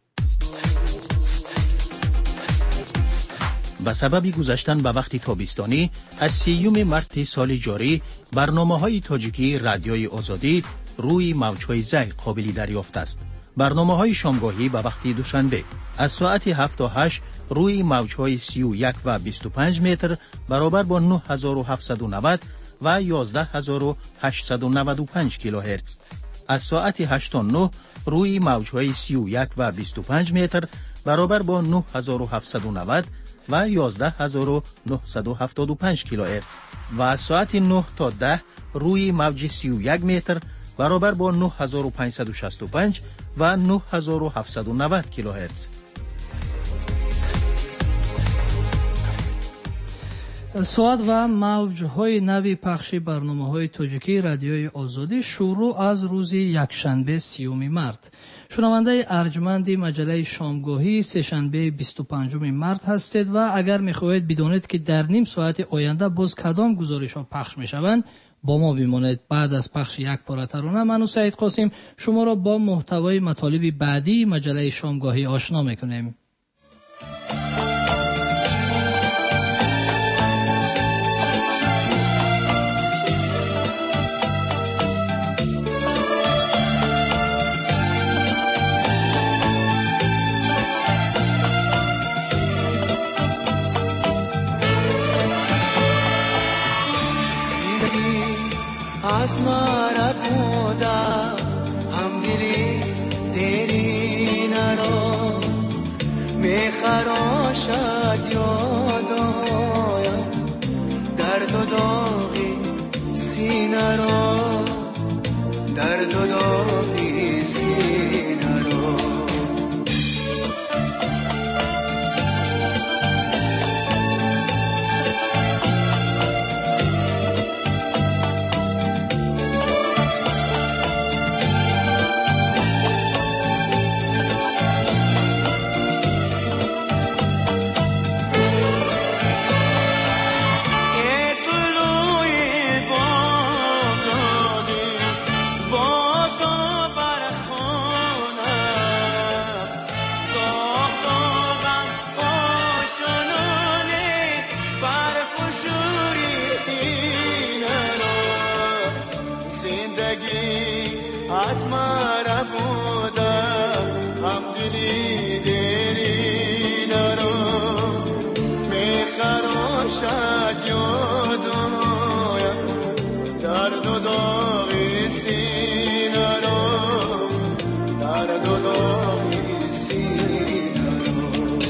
به سبب گذشتن به وقت تابستانی از سیوم مارس سال جاری برنامه‌های تاجیکی رادیوی آزادی روی موج‌های ضعیف قابل دریافت است. برنامه‌های شامگاهی به وقت دوشنبه از ساعت هفت تا هشت روی موج‌های سی و یک و بیست و پنج متر برابر با نه هزار و هفتصد و نود و یازده هزار و هشتصد و نود و پنج کیلوهرتز. از ساعت هشت تا نه روی موج‌های سی و یک و بیست و پنج متر برابر با نه هزار و هفتصد و نود و یازده هزار و نهصد و هفتاد و پنج کیلوهرتز و از ساعت نه تا ده روی موج سی و یک متر برابر با نه هزار و پانصد و شصت و پنج و نه هزار و هفتصد و نود کیلوهرتز. ساعت و موج‌های نوی پخش برنامه‌های تاجیکی رادیوی آزادی شروع از روز یکشنبه سیوم مارس. شنونده ارجمند مجله شامگاهی سه‌شنبه بیست و پنجم مارس هستید و اگر می‌خواهید بدانید که در نیم ساعت آینده باز کدام گزارش‌ها پخش می‌شوند با ما بمانید. بعد از پخش یک پاره ترانه من و سعید قاسم شما را با محتوای مطالب بعدی مجله شامگاهی آشنا می‌کنیم. از مرا بودا هم دلی دیری نرو میخراشد یادایم درد و داغی سینه رو درد و داغی سینه رو از مرا بودا هم دلی دیری نرو میخراشد یادایم درد و داغی سینه رو درد و داغی سینه رو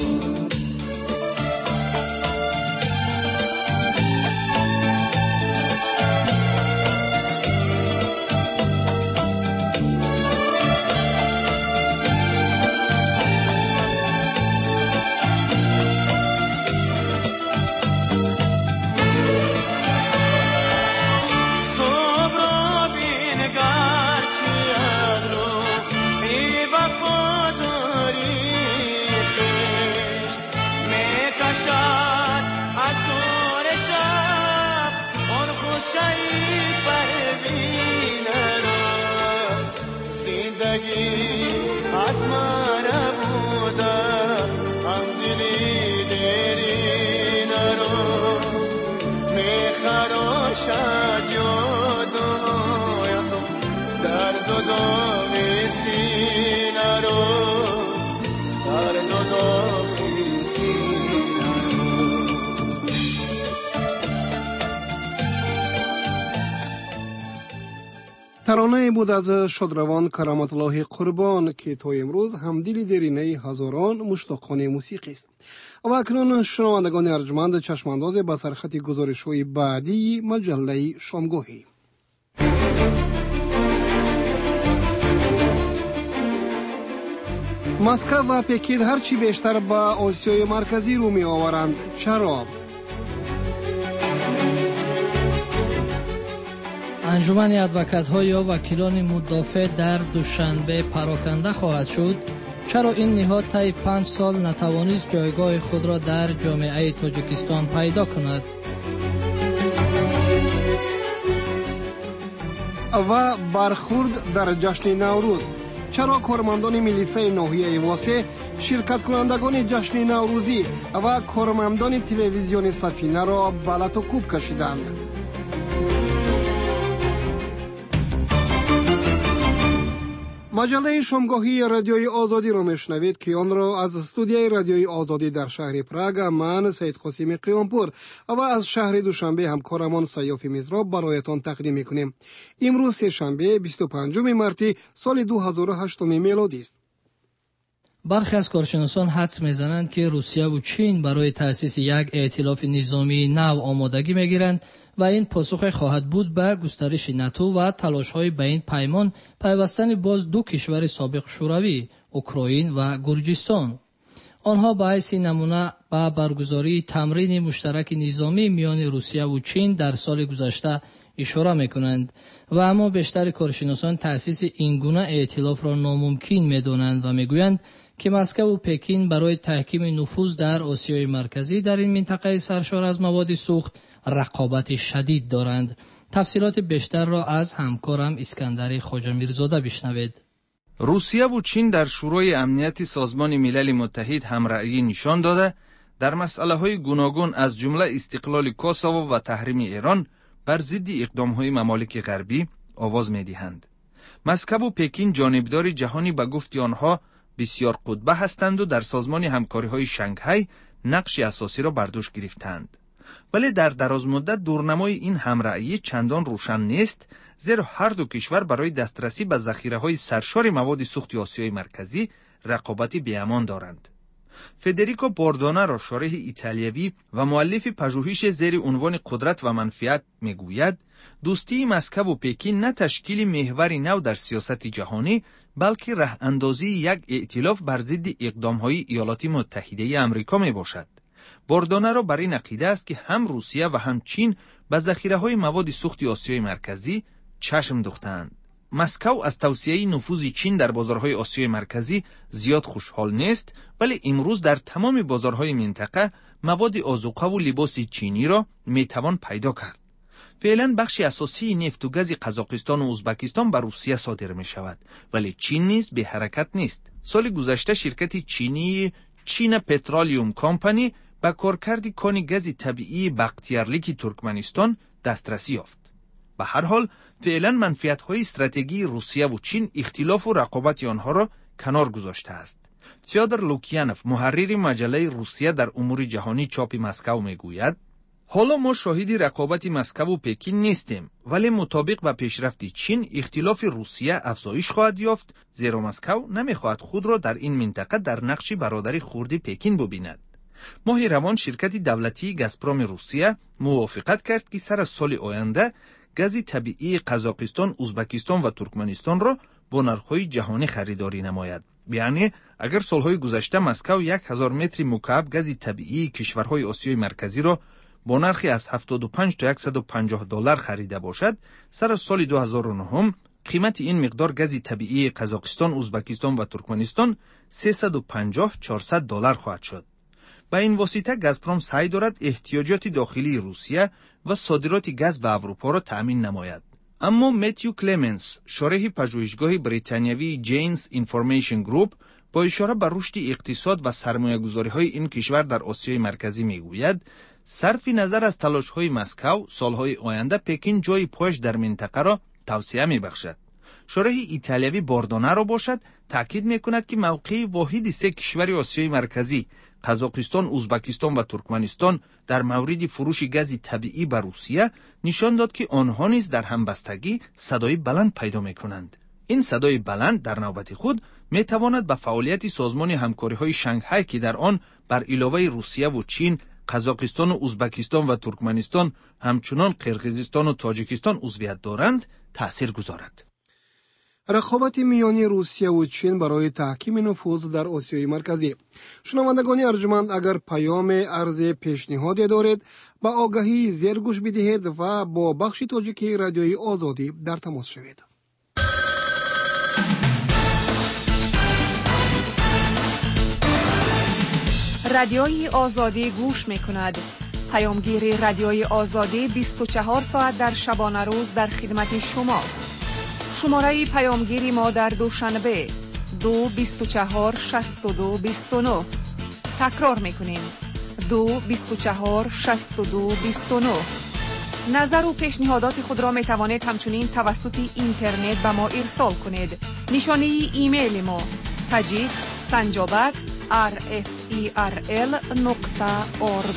شهید پروینه را زندگی از من بوده هم دلی دیرینه را میخراشد یادایم درد و داغی سینه را درد و داغی سینه را. ترانه بود از شادروان کرامت الله قربان که تا امروز همدلی درینه هزاران مشتاقان موسیقی است. و اکنون شنوندگان ارجمند چشمانداز به سرخط گزارش‌های بعدی مجله شامگاهی. مسکو و پکین هرچی بیشتر به آسیای مرکزی رو می آورند. چرا؟ انجمن ادوکات‌ها یا وکیلان مدافع در دوشنبه پراکنده خواهد شد. چرا این نهاد طی پنج سال نتوانست جایگاه خود را در جامعه تاجیکستان پیدا کند؟ و برخورد در جشن نوروز. چرا کارمندان میلیسه ناحیه واسه، شرکت کنندگان جشن نوروزی و کارمندان تلویزیون سفینه را بلت و کوب کشیدند؟ مجله شامگاهی رادیوی آزادی را میشنوید که آن را از استودیوی رادیوی آزادی در شهر پراگ من سید قاسم قیامپور و از شهر دوشنبه همکارمان سیاف میزراب برایتان تقدیم میکنیم. امروز سه شنبه بیست و پنجم مارس سال دو هزار و هشت میلادی است. برخی از کارشناسان حدس میزنند که روسیه و چین برای تأسیس یک ائتلاف نظامی نو آمادگی میگیرند و این پاسخ خواهد بود به گسترش ناتو و تلاش‌های به این پیمان پیوستن باز دو کشور سابق شوروی، اوکراین و گرجستان. آنها به حیث نمونه به برگزاری تمرین مشترک نظامی میان روسیه و چین در سال گذشته اشاره میکنند و اما بیشتر کارشناسان تأسیس این گونه ائتلاف را ناممکن میدانند و میگویند که مسکو و پکین برای تحکیم نفوذ در آسیای مرکزی در این منطقه سرشار از مواد سوخت رقابت شدید دارند. تفصیلات بیشتر را از همکارم اسکندر خواجه میرزاده بشنوید. روسیه و چین در شورای امنیت سازمان ملل متحد همرأیی نشان داده در مسئله‌های گوناگون از جمله استقلال کوسوو و تحریم ایران بر ضد اقدام‌های ممالک غربی آواز می‌دهند. مسکو و پکین جانبدار جهانی به گفت آنها بسیار قطبه هستند و در سازمان همکاری‌های شانگهای نقش اساسی را بر دوش گرفتند. ولی در دراز مدت دورنمای این همرأیی چندان روشن نیست، زیرا هر دو کشور برای دسترسی به ذخیره‌های سرشار مواد سوخت آسیای مرکزی رقابتی بی‌امان دارند. فدریکو باردونا را شارح ایتالیایی و مؤلف پژوهش زیر عنوان قدرت و منفعت میگوید دوستی مسکو و پکین نه تشکیل محور نو در سیاست جهانی بلکه راه اندازی یک ائتلاف بر ضد اقدام‌های ایالات متحده آمریکا میباشد. باردونا را بر این عقیده است که هم روسیه و هم چین به ذخیره‌های مواد سوخت آسیای مرکزی چشم دوختند. مسکو از توسعه نفوذ چین در بازارهای آسیای مرکزی زیاد خوشحال نیست، ولی امروز در تمام بازارهای منطقه مواد آذوقه و لباس چینی را میتوان پیدا کرد. فعلا بخش اساسی نفت و گاز قزاقستان و ازبکستان به روسیه صادر می شود، ولی چین نیز به حرکت نیست. سال گذشته شرکت چینی چین پترولیوم کمپانی به کارکرد کان گاز طبیعی بختیارلیک ترکمنستان دسترسی یافت. به هر حال فعلا منفعت‌های استراتژی روسیه و چین اختلاف و رقابت آنها را کنار گذاشته است. فیودر لوکیانوف محرر مجله روسیه در امور جهانی چاپ مسکو میگوید حالا ما شاهد رقابت مسکو و پکین نیستیم، ولی مطابق با پیشرفت چین اختلاف روسیه افزایش خواهد یافت، زیرا مسکو نمیخواهد خود را در این منطقه در نقش برادری خرد پکین ببیند. ماه روان شرکت دولتی گازپروم روسیه موافقت کرد که سر سال آینده گاز طبیعی قزاقستان، ازبکستان و ترکمنستان را با نرخ‌های جهانی خریداری نماید. یعنی اگر سالهای گذشته مسکو یک هزار متر مکعب گاز طبیعی کشورهای آسیای مرکزی را با نرخی از هفتاد و پنج تا صد و پنجاه دلار خریده باشد، سر سال دو هزار و نه قیمت این مقدار گاز طبیعی قزاقستان، ازبکستان و ترکمنستان سیصد و پنجاه تا چهارصد دلار خواهد شد. با این واسطه گازپروم سعی دارد احتیاجات داخلی روسیه و صادرات گاز به اروپا را تأمین نماید. اما متیو کلمنس، شارح پژوهشگاه بریتانیایی جینز اینفورمیشن گروپ، با اشاره بر رشد اقتصاد و سرمایه‌گذاری‌های این کشور در آسیای مرکزی میگوید صرف نظر از تلاش‌های مسکو، سالهای آینده پکین جای پایش در منطقه را توسعه می‌بخشد. شارح ایتالیایی باردونا را باشد تاکید می‌کند که موقع واحد سه کشور آسیای مرکزی قزاقستان، ازبکستان و ترکمنستان در مورد فروش گاز طبیعی به روسیه نشان داد که آنها نیز در همبستگی صدای بلند پیدا می‌کنند. این صدای بلند در نوبت خود می‌تواند به فعالیت سازمان همکاری‌های شانگهای که در آن بر علاوه روسیه و چین، قزاقستان و ازبکستان و ترکمنستان همچنان قرقیزستان و تاجیکستان عضویت دارند تأثیر گذارد. رقابت میان روسیه و چین برای تحکیم نفوذ در آسیای مرکزی. شنوندگان ارجمند، اگر پیام عرض پیشنهادی دارید با آگاهی زیر گوش بدهید و با بخش تاجیکی رادیوی آزادی در تماس شوید. رادیوی آزادی گوش میکند. پیامگیر رادیوی آزادی بیست و چهار ساعت در شبانه روز در خدمت شماست. شماره پیامگیری ما در دوشنبه دو بیست و چهار شصت و دو بیست و نه. تکرار میکنیم دو بیست و چهار شصت و دو بیست و نه. نظر و پیشنهادات خود را می توانید همچنین توسط اینترنت به ما ارسال کنید. نشانه ایمیل ما تاجیک سنجابک آر اف ای آر ال نقطه اورگ.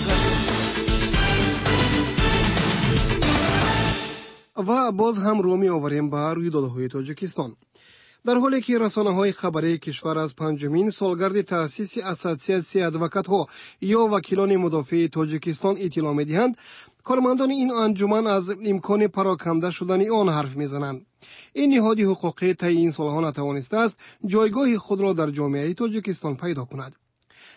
و باز هم رو می آوریم به رویدادهای تاجیکستان. در حالی که رسانه‌های خبری کشور از پنجمین سالگرد تأسیس اساسیاسیون ادوکات‌ها یا وکیلان مدافع تاجیکستان اطلاع می‌دهند، کارمندان این انجمن از امکان پراکنده شدن آن حرف می‌زنند. این نهاد حقوقی طی این سالها نتوانسته است جایگاه خود را در جامعه تاجیکستان پیدا کند.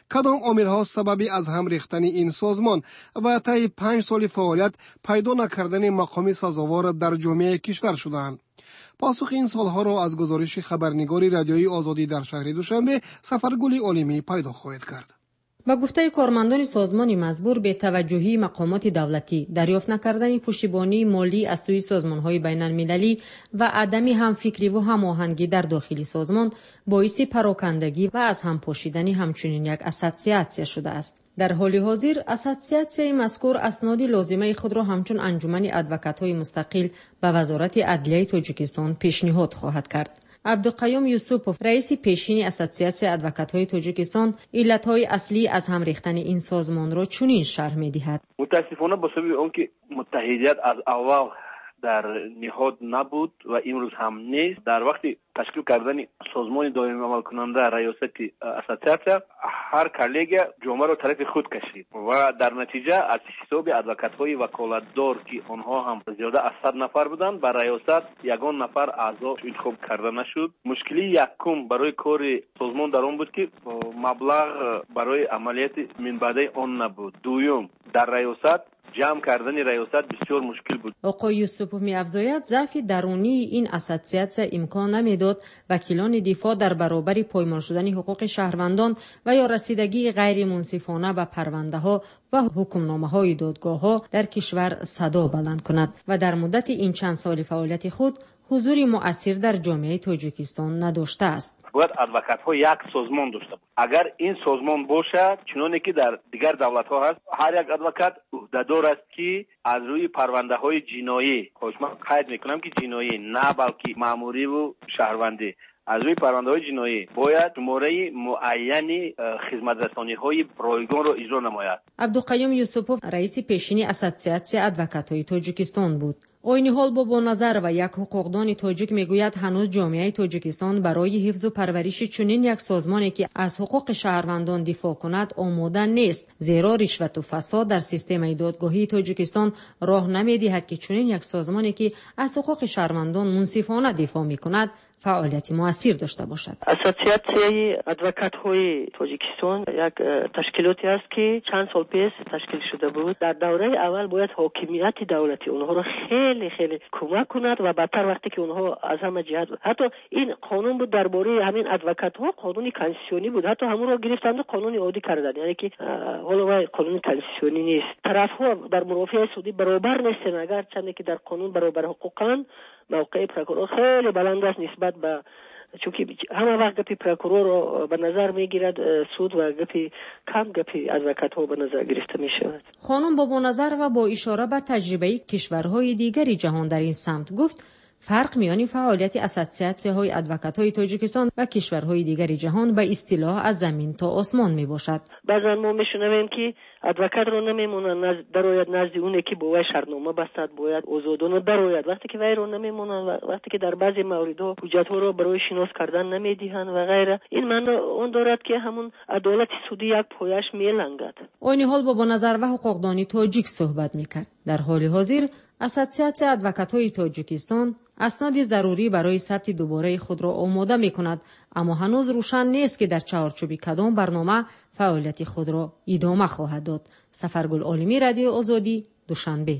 کدام عامل‌ها سبب از هم ریختن این سازمان و طی پنج سال فعالیت پیدا نکردن مقام سزاوار در جامعه کشور شدند؟ پاسخ این سالها را از گزارش خبرنگاری رادیوی آزادی در شهر دوشنبه سفرگل عالمی پیدا خواهد کرد. با گفته کارمندان سازمان مزبور، به توجهی مقامات دولتی، دریافت نکردن پشتیبانی مالی از سوی سازمان‌های بین‌المللی و عدم همفکری و هماهنگی در داخل سازمان باعث پراکندگی و از هم پاشیدن همچنین یک اساسیاسیون شده است. در حال حاضر اساسیاسیون مذکور اسناد لازمه خود را همچون انجمن ادوکات‌های مستقل به وزارت عدلیه تاجیکستان پیشنهاد خواهد کرد. عبدالقیوم یوسوپوف، رئیس پیشین اساسیاسیون ادوکات‌های تاجیکستان، علت‌های اصلی از هم ریختن این سازمان را چنین شرح می‌دهد. متاسفانه با سبب آنکه متحدیت از اول در نهاد نبود و امروز هم نیست، در وقت تشکیل کردن سازمان دائمی عمل کننده ریاست اساسیاسیون هر کالگا جامعه را طرف خود کشید و در نتیجه از حساب ادوکات‌های وکالتدار که آنها هم زیاده از صد نفر بودند، بر ریاست یگان نفر اعضا انتخاب کرده نشد. مشکلی یکم برای کار سازمان در آن بود که مبلغ برای عملیات من بعده آن نبود. دوم، در ریاست جمع کردن ریاست بسیار مشکل بود. آقای یوسفوف می‌افزاید ضعف درونی این اساسیاسیون امکان نمیداد وکیلان دفاع در برابر پایمال شدن حقوق شهروندان و یا رسیدگی غیر منصفانه به پرونده‌ها و حکمنامه‌های دادگاه‌ها در کشور صدا بلند کند و در مدت این چند سال فعالیت خود حضور مؤثر در جامعه تاجیکستان نداشته است. باید ادوکات ها یک سازمان داشته بود. اگر این سازمان باشد چنانه که در دیگر دولت ها هست، هر یک ادوکات عهدهدار است که از روی پرونده های جنایی، خودش من قید میکنم که جنایی نه بلکه مأموری و شهروندی، از روی پرونده های جنایی باید شماره معینی خدمت رسانی های رایگان را اجرا نماید. عبدالقیوم یوسفوف رئیس پیشین اساسیاسیون ادوکات‌های تاجیکستان بود. این حال با نظر و یک حقوقدان تاجیک میگوید هنوز جامعه تاجیکستان برای حفظ و پرورش چنین یک سازمانی که از حقوق شهروندان دفاع کند آماده نیست، زیرا رشوت و فساد در سیستم دادگاهی تاجیکستان راه نمیدهد که چنین یک سازمانی که از حقوق شهروندان منصفانه دفاع میکند فعالیت مؤثر داشته باشد. اساسیاسیون ادوکات‌های تاجیکستان یک تشکیلاتی است که چند سال پیش تشکیل شده بود. در دوره اول باید حاکمیت دولتی اونها را خیلی خیلی کمک کند و بعدتر وقتی که اونها از همه جهت، حتی این قانون بود درباره همین ادوکات‌ها، قانون کنستیتوشنی بود، حتی همون را گرفتند و قانون عادی کردند، یعنی که حالا قانون کنستیتوشنی نیست. طرف‌ها در مرافعه سودی برابر نیستند، اگر چندی که در قانون برابر حقوقند، موقع پروکورور خیلی بلند است نسبت به، چون که همه وقت گپی پروکورور رو به نظر میگیرد سود و گپی کم گپی ادوکات ها به نظر گرفته می شود. خانم با نظر و با اشاره به تجربه کشورهای دیگری جهان در این سمت گفت فرق میان فعالیت اساسیاسیون های ادوکات های تاجیکستان و کشورهای دیگری جهان به اصطلاح از زمین تا آسمان می باشد. بعضا ما میشنویم که ادوکات رو نمیمونن نزد درآید نزد اونه که باید شرطنامه بستد، باید آزادانه درآید، وقتی که وی رو نمیمونن، وقتی که در بعضی موردها حجت ها رو برای شناس کردن نمیدهند و غیره. این معنی اون دارد که همون عدالت سودی یک پایش میلنگد. این حال با نظر و حقوقدانی تاجیک صحبت میکرد. در حال حاضر اساسیاسیون ادوکات‌های تاجیکستان اسناد ضروری برای ثبت دوباره خود را آماده می‌کند، اما هنوز روشن نیست که در چارچوب کدام برنامه فعالیت خود را ادامه خواهد داد. سفرگل عالمی، رادیو آزادی، دوشنبه.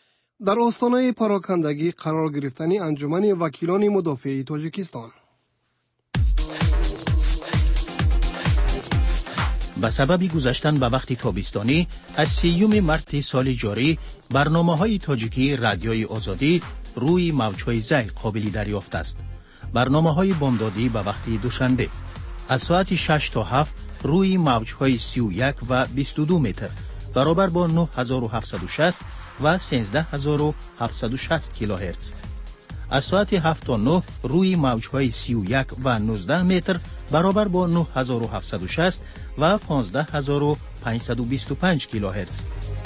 در آستانه پراکندگی قرار گرفتن انجمن وکیلان مدافع تاجیکستان. به سبب گذشتن به وقت تابستانی از سیوم مارس سال جاری برنامه‌های تاجیکی رادیوی آزادی روی موج‌های زیر قابل دریافت است. برنامه‌های بامدادی به وقت دوشنبه از ساعت شش تا هفت روی موج‌های سی و یک و بیست و دو متر برابر با نه هزار و هفتصد و شصت و سیزده هزار و هفتصد و شصت کیلوهرتز. از ساعت هفت تا نه روی موج‌های سی و یک و نوزده متر برابر با نه هزار و هفتصد و شصت و پانزده هزار و پانصد و بیست و پنج کیلوهرتز.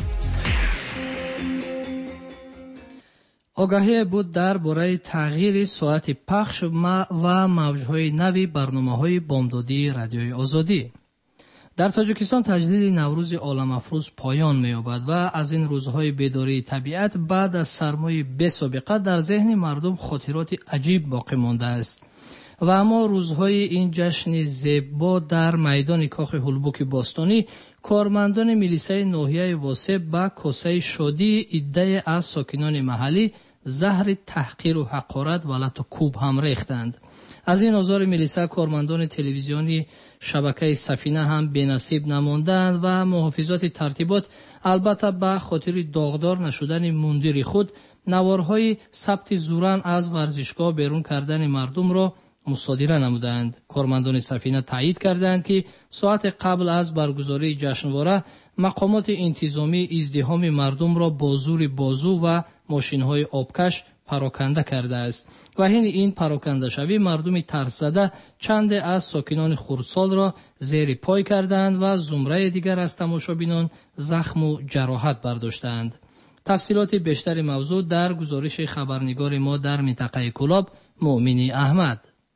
آگاهی بود در باره تغییر ساعت پخش و موج‌های نوی برنامه‌های بامدادی رادیوی آزادی. در تاجیکستان تجدید نوروز عالم افروز پایان می‌یابد و از این روزهای بیداری طبیعت بعد از سرمای بی سابقه در ذهن مردم خاطرات عجیب باقی مانده است. و اما روزهای این جشن زیبا در میدان کاخ هولبوک باستانی کارمندان میلیسای ناحیه واسه با کاسه شادی عده از ساکنان محلی زهر تحقیر و حقارت و لط و کوب هم ریختند. از این آزار میلیسا کارمندان تلویزیونی شبکه سفینه هم بی‌نصیب نماندند و محافظات ترتیبات البته به خاطر داغدار نشدن مندیر خود نوارهای ثبت زورن از ورزشگاه بیرون کردن مردم را مصادره نمودند. کارمندان سفینه تایید کردند که ساعت قبل از برگزاری جشنواره مقامات انتظامی ازدحام مردم را با زور بازو و ماشین‌های آبکش پراکنده کرده است و این این پراکنده شوی مردم ترس زده چند از ساکنان خردسال را زیر پای کردند و زمره دیگر از تماشابینان زخم و جراحت برداشتند. تفصیلات بیشتر موضوع در گزارش خبرنگار ما در منطقه کلاب مؤمنی احمد.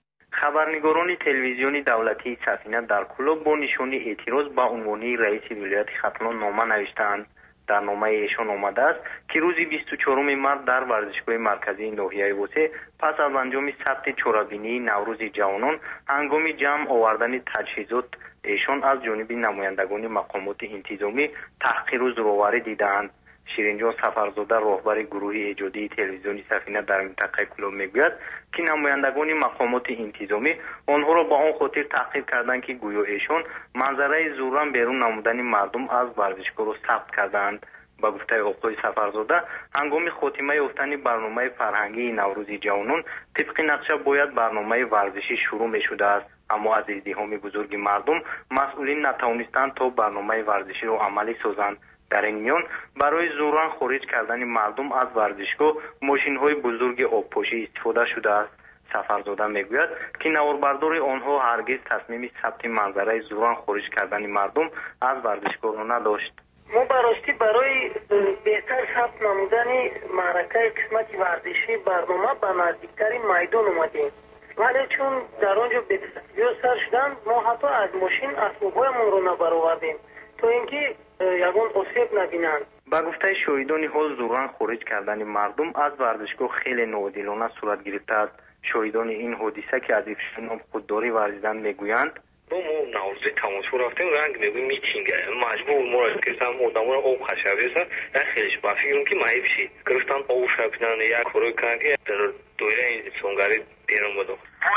خبرنگاران تلویزیونی دولتی سفینه در کلاب با نشانی اعتراض به عنوان رئیس ولایت ختلان نامه نوشتند. در نامه ایشان آمده است که روز بیست و چهارم مارس در ورزشگاه مرکزی ناحیه وسه پس از انجام ثبت چهاربینی نوروز جوانان هنگام جمع آوردن تجهیزات ایشان از جانب نمایندگان مقامات انتظامی تحقیر و زورآوری دیدند. شیرینجان سفرزاده راهبر گروه ایجادی تلویزیونی سفینه در منطقه کلاب میگوید که نمایندگان مقامات انتظامی آنها را با آن خاطر تحقیر کردند که گویا ایشان منظره زوران بیرون نمودن مردم از ورزشگاه را ثبت کردند. با گفته آقای سفرزاده هنگام خاتمه یافتن برنامه فرهنگی نوروز جوانان طبق نقشه باید برنامه ورزشی شروع می شده است، اما از ازدحام بزرگ مردم مسئولین نتوانستند تا برنامه ورزشی را عملی سازند. در این میان برای زوران خارج کردن مردم از ورزشگاه ماشین‌های بزرگ آبپاشی استفاده شده است. سفرزاده میگوید که نواربردار آنها هرگز تصمیم ثبت منظره زوران خارج کردن مردم از ورزشگاه را نداشت. ما براستی برای بهتر ثبت نمودن معرکه قسمت ورزشی برنامه به نزدیکترین میدان اومدیم، ولی چون در آنجا بسیار سر شدن ما حتی از ماشین اسباب‌هایمان را نبرآوردیم تا اینکه یگان آسیب نبینند. با گفته شاهدان حال زوران خارج کردن مردم از ورزشگاه خیلی ناعادلانه صورت گرفته است. شاهدان این حادثه که از افشان خودداری ورزیدند میگویند ما نوروز تماشا رفتیم رنگ میگویم میتینگه مجبور ما را گرفتن آدم را آب خشبی هستن در خیلیش با فکرم که معیب شید گرفتن آب شبیدن یک کروی کنن که در دویره این سونگاری بیرون بودو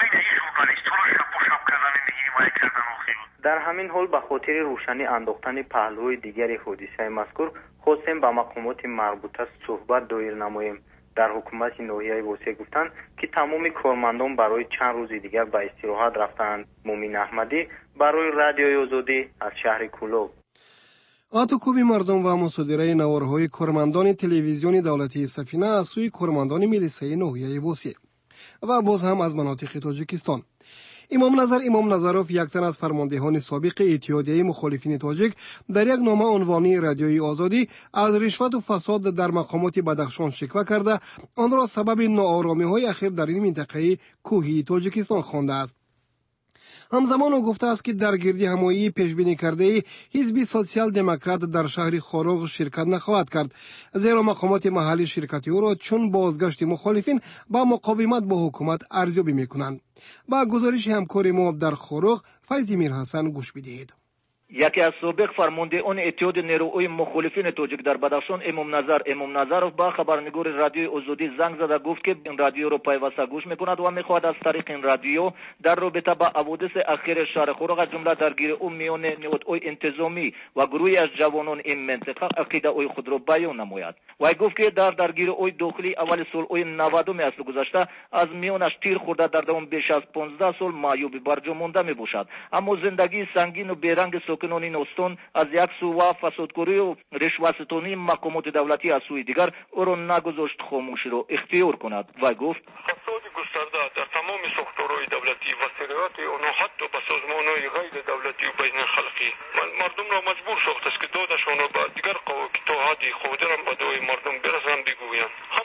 در همین حال به خاطر روشنی انداختن پهلوی دیگری حادثه مذکور خواستیم به مقامات مربوطه صحبت دایر نماییم. در حکومت ناحیه وسه گفتند که تمام کارمندان برای چند روز دیگر به استراحت رفتند. مومن احمدی برای رادیوی آزادی از شهر کلوب. آتوکوب مردم و مصادره نوارهای کارمندان تلویزیونی دولتی سفینه از سوی کارمندان میلیسای ناحیه وسه و باز هم از مناطق تاجیکستان. امام نظر امام نظروف یک تن از فرماندهان سابق اتحادیه مخالفین تاجیک در یک نامه عنوانی رادیوی آزادی از رشوت و فساد در مقامات بدخشان شکوه کرده آن را سبب ناآرامی‌های اخیر در این منطقه کوهی تاجیکستان خوانده است. همزمان او گفته است که در گردی همایی پیش بینی کرده حزب سوسیال دموکرات در شهر خاروغ شرکت نخواهد کرد، زیرا مقامات محلی شرکت او را چون بازگشت مخالفین با مقاومت با حکومت ارزیابی میکنند. با گزارش همکار ما در خاروغ فیض میر حسن گوش بدهید. یکی از سابق فرماندهان اتحاد نیروهای مخالفین تاجیک در بدخشان امام نظر امام نظروف با خبرنگار رادیوی آزادی زنگ زده گفت که این رادیو را پیوسته گوش میکند و میخواهد از طریق این رادیو در رابطه با حوادث اخیر شهر خاروغ از جمله درگیری او میان نهادهای انتظامی و گروهی از جوانان این منطقه عقیده او خود را بیان نماید. و گفت که در درگیری او داخلی اول سال نود اصل گذشته از میانش تیر خورده در دوام بیش از پانزده سال معیوب برجا مانده میباشد، اما زندگی سنگین و بیرنگ ساکنان نوستان از یک سو و فسادکاری و رشوه‌ستانی مقامات دولتی از سوی دیگر او را نگذاشت خاموشی را اختیار کند. و گفت فساد گسترده در تمام ساختارهای دولتی و سریعت آنها حتی به سازمانهای غیر دولتی و بین خلقی مردم را مجبور ساخته است که دادشان را به دیگر قوا که تا حدی خودران به دای مردم برسند بگویند. هم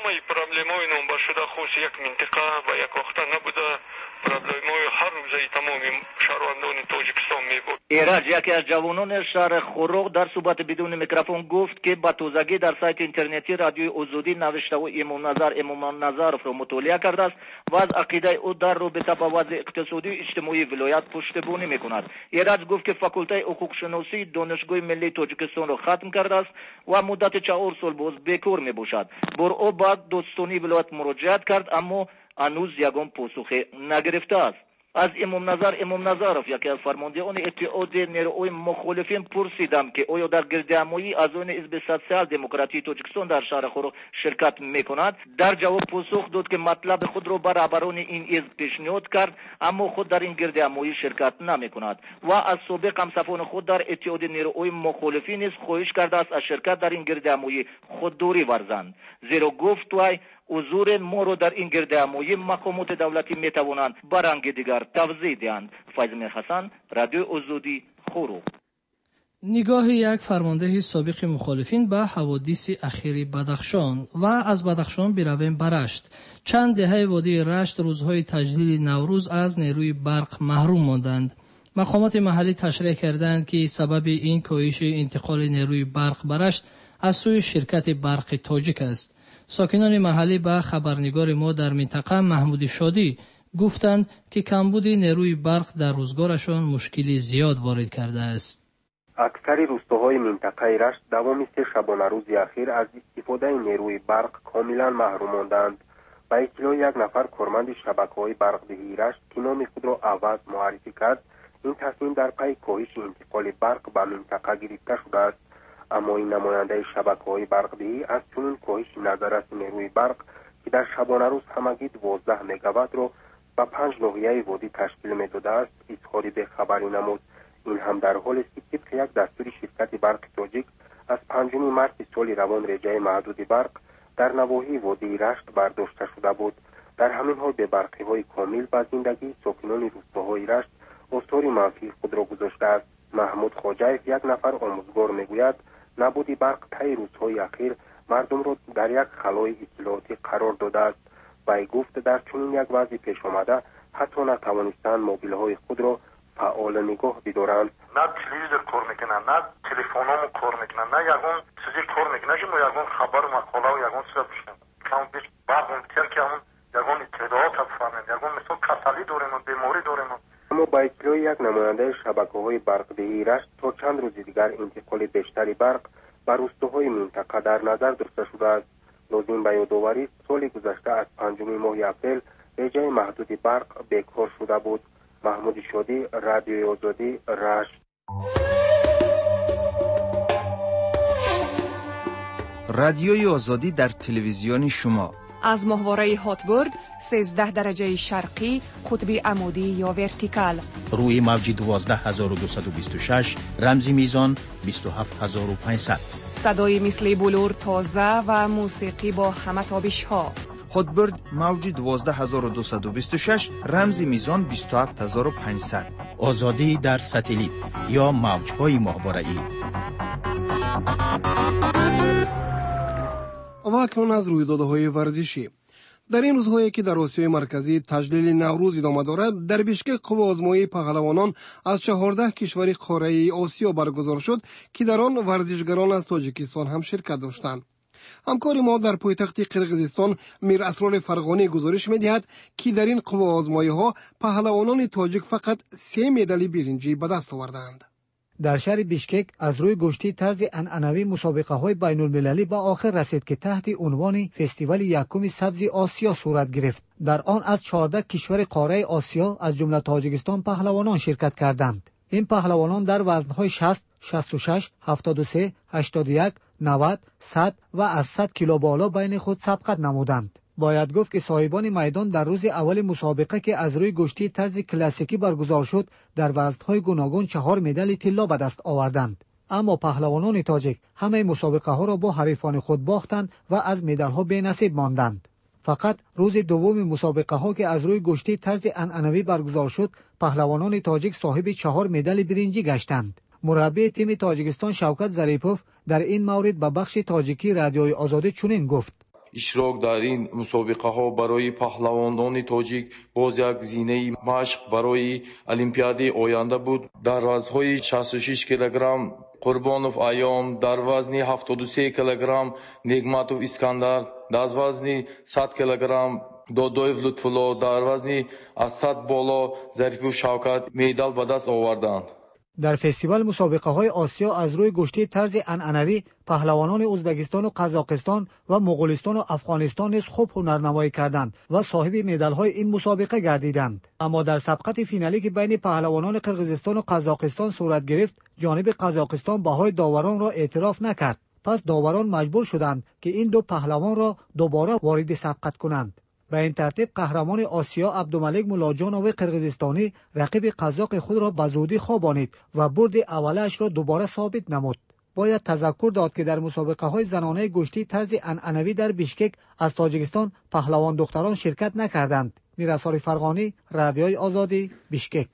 همه پرابلم‌های نامبر شده خصوص یک منطقه و یک وقته نبوده، پرابلم‌های هر روزه تمام شهروندان تاجیکستان میبود. ایرج یکی از جوانان شهر خوروغ در صحبت بدون میکروفون گفت که با تازگی در سایت اینترنتی رادیوی آزادی نوشته و امام نظر امام نظرов را مطالعه کرده است و از عقیده او در رابطه با وضع اقتصادی و اجتماعی ولایت پشتیبانی میکند. ایرج گفت که فاکولته حقوق شناسی دانشگاه ملی تاجیکستان را ختم کرده است و مدت چهار سال باز بیکار میباشد. بر او بعد دوستانی ولایت مراجعت کرد اما هنوز یگان پاسخ نگرفته است. از امام نظر امام نظرов یکی از فرماندهان اتحاد نیروهای مخالفین پرسیدم که آیا در گردهمایی از آن حزب سوسیال دموکراتی تاجیکستان در شهر خوروغ شرکت میکند. در جواب پاسخ داد که مطلب خود را بر رهبران این حزب پیشنهاد کرد اما خود در این گردهمایی شرکت نمیکند و از سابق همصفان خود در اتحاد نیروهای مخالفین نیز خواهش کرده است از شرکت در این گردهمایی خودداری ورزند، زیرا گفت وی حضور ما رو در این گردهمایی مقامات دولتی میتوانند به رنگ دیگر توضیح دهند. فیض میر حسن، رادیو آزادی، خوروغ. نگاه یک فرمانده سابق مخالفین به حوادث اخیر بدخشان و از بدخشان برویم به رشت. چند دهه وادی رشت روزهای تجلیل نوروز از نیروی برق محروم ماندند. مقامات محلی تشریح کردند که سبب این کاهش انتقال نیروی برق به رشت از سوی شرکت برق تاجیک است. ساکنان محلی به خبرنگار ما در منطقه محمود شادی گفتند که کمبود نیروی برق در روزگارشان مشکلی زیاد وارد کرده است. اکثر روستاهای منطقه رشت دوام سه شبانه روز اخیر از استفاده نیروی برق کاملا محروم ماندند. با اطلاع یک نفر کارمند شبکه‌های برقدهی رشت که نام خود را عوض معرفی کرد، این تصمیم در پی کاهش انتقال برق به منطقه گرفته شده است. اما این نماینده شبکه‌های برقدهی از چنین کاهش نظارت نیروی برق که در شبانه روز همگی دوازده مگاوات را به پنج ناحیه وادی تشکیل می‌داده است اظهار بخبری نمود. این هم در حالی است که طبق یک دستور شرکت برق تاجیک از پنجم مارس سال روان رجای محدود برق در نواحی وادی رشت برداشته شده بود. در همین حال به برقی‌های کامل به زندگی ساکنان روستاهای رشت آثار منفی خود را گذاشته است. محمود خواجه‌اف یک نفر آموزگار میگوید نبودی برق طی روزهای اخیر مردم را در یک خلای اطلاعاتی قرار داده است. وی گفت در چنین یک وضع پیش آمده حتی نتوانستند موبیل‌های خود را فعال نگاه بدارند. نه تلویزیون کار میکنن، نه تلفن‌ها کار میکنن، نه یگان چیزی کار میکنن که ما یگان خبر و مقاله و یگان چیزا بشنویم. کم بیش بعض اونتر که همون یگان اطلاعات بفهمیم، یگان مثل کسلی داریم و بیماری داریم. اما با اطلاع یک نماینده شبکه‌های برقدهی رشت تا چند روز دیگر انتقال بیشتری برق به روستاهای منطقه در نظر گرفته شده است. لازم به یادآوری سال گذشته از پنجم ماه اپریل رجای محدود برق بیکار شده بود. محمود شادی، رادیوی آزادی، رشت. رادیوی آزادی در تلویزیون شما از ماهواره هاتبورد سیزده درجه شرقی قطب عمودی یا ورتیکال، روی موج دوازده هزار و دویست و بیست و شش رمزی میزان بیست و هفت هزار و پانصد، صدای مثل بلور تازه و موسیقی با همه تابش ها. هاتبورد موج دوازده هزار و دویست و بیست و شش رمزی میزان بیست و هفت هزار و پانصد. آزادی در ساتلیت یا موج‌های ماهواره‌ای. و اکنون از رویدادهای ورزشی. در این روزهایی که در آسیای مرکزی تجلیل نوروز ادامه دارد، در بیشکک قوه آزمایی پهلوانان از چهارده کشور قاره آسیا برگزار شد که در آن ورزشگران از تاجیکستان هم شرکت داشتند. همکار ما در پایتخت قرقیزستان میر اسرار فرغانی گزارش می‌دهد که در این قوه آزمایی ها پهلوانان تاجیک فقط سه مدال برنجی به دست آوردند. در شهر بیشکک از روی گشتی طرز عنعنوی مسابقه های بین المللی به آخر رسید که تحت عنوان فستیوال یکم سبز آسیا صورت گرفت. در آن از چهارده کشور قاره آسیا از جمله تاجیکستان پهلوانان شرکت کردند. این پهلوانان در وزن‌های شصت، شصت و شش، هفتاد و سه، هشتاد و یک، نود، صد و از صد کیلو بالا بین خود سبقت نمودند. باید گفت که صاحبان میدان در روز اول مسابقه که از روی گشتی طرز کلاسیکی برگزار شد در وزن‌های گوناگون چهار مدال طلا به دست آوردند. اما پهلوانان تاجیک همه مسابقه ها را با حریفان خود باختند و از مدال ها بی‌نصیب ماندند. فقط روز دوم مسابقه ها که از روی گشتی طرز عنعنوی برگزار شد، پهلوانان تاجیک صاحب چهار مدال برنجی گشتند. مربی تیم تاجیکستان شوکت ظریفوف در این مورد به بخش تاجیکی رادیوی آزادی چنین گفت: اشتراک در این مسابقه ها برای پهلوانان تاجیک باز یک زینه مشق برای المپیاد آینده بود. در وزن‌های شصت و شش کیلوگرم قربانوف ایام، در وزن هفتاد و سه کیلوگرم نگمتوف اسکندر، در وزن صد کیلوگرم دودویف لطفالله، در وزن از صد بالا ظریفوف شوکت مدال به دست آوردند. در فستیوال مسابقه های آسیا از روی گشتی طرز عنعنوی پهلوانان ازبکستان و قزاقستان و مغولستان و افغانستان نیز خوب هنرنمایی کردند و صاحب مدال های این مسابقه گردیدند. اما در سبقت فینالی که بین پهلوانان قرقیزستان و قزاقستان صورت گرفت، جانب قزاقستان بهای داوران را اعتراف نکرد. پس داوران مجبور شدند که این دو پهلوان را دوباره وارد سبقت کنند. به این ترتیب قهرمان آسیا عبدالملک مولاجانوی قرقیزستانی رقیب قزاق خود را به زودی خوابانید و برد اولش را دوباره ثابت نمود. باید تذکر داد که در مسابقه های زنانه گشتی طرز عنعنوی در بیشکک از تاجیکستان پهلوان دختران شرکت نکردند. میرسال فرغانی، رادیوی آزادی، بیشکک.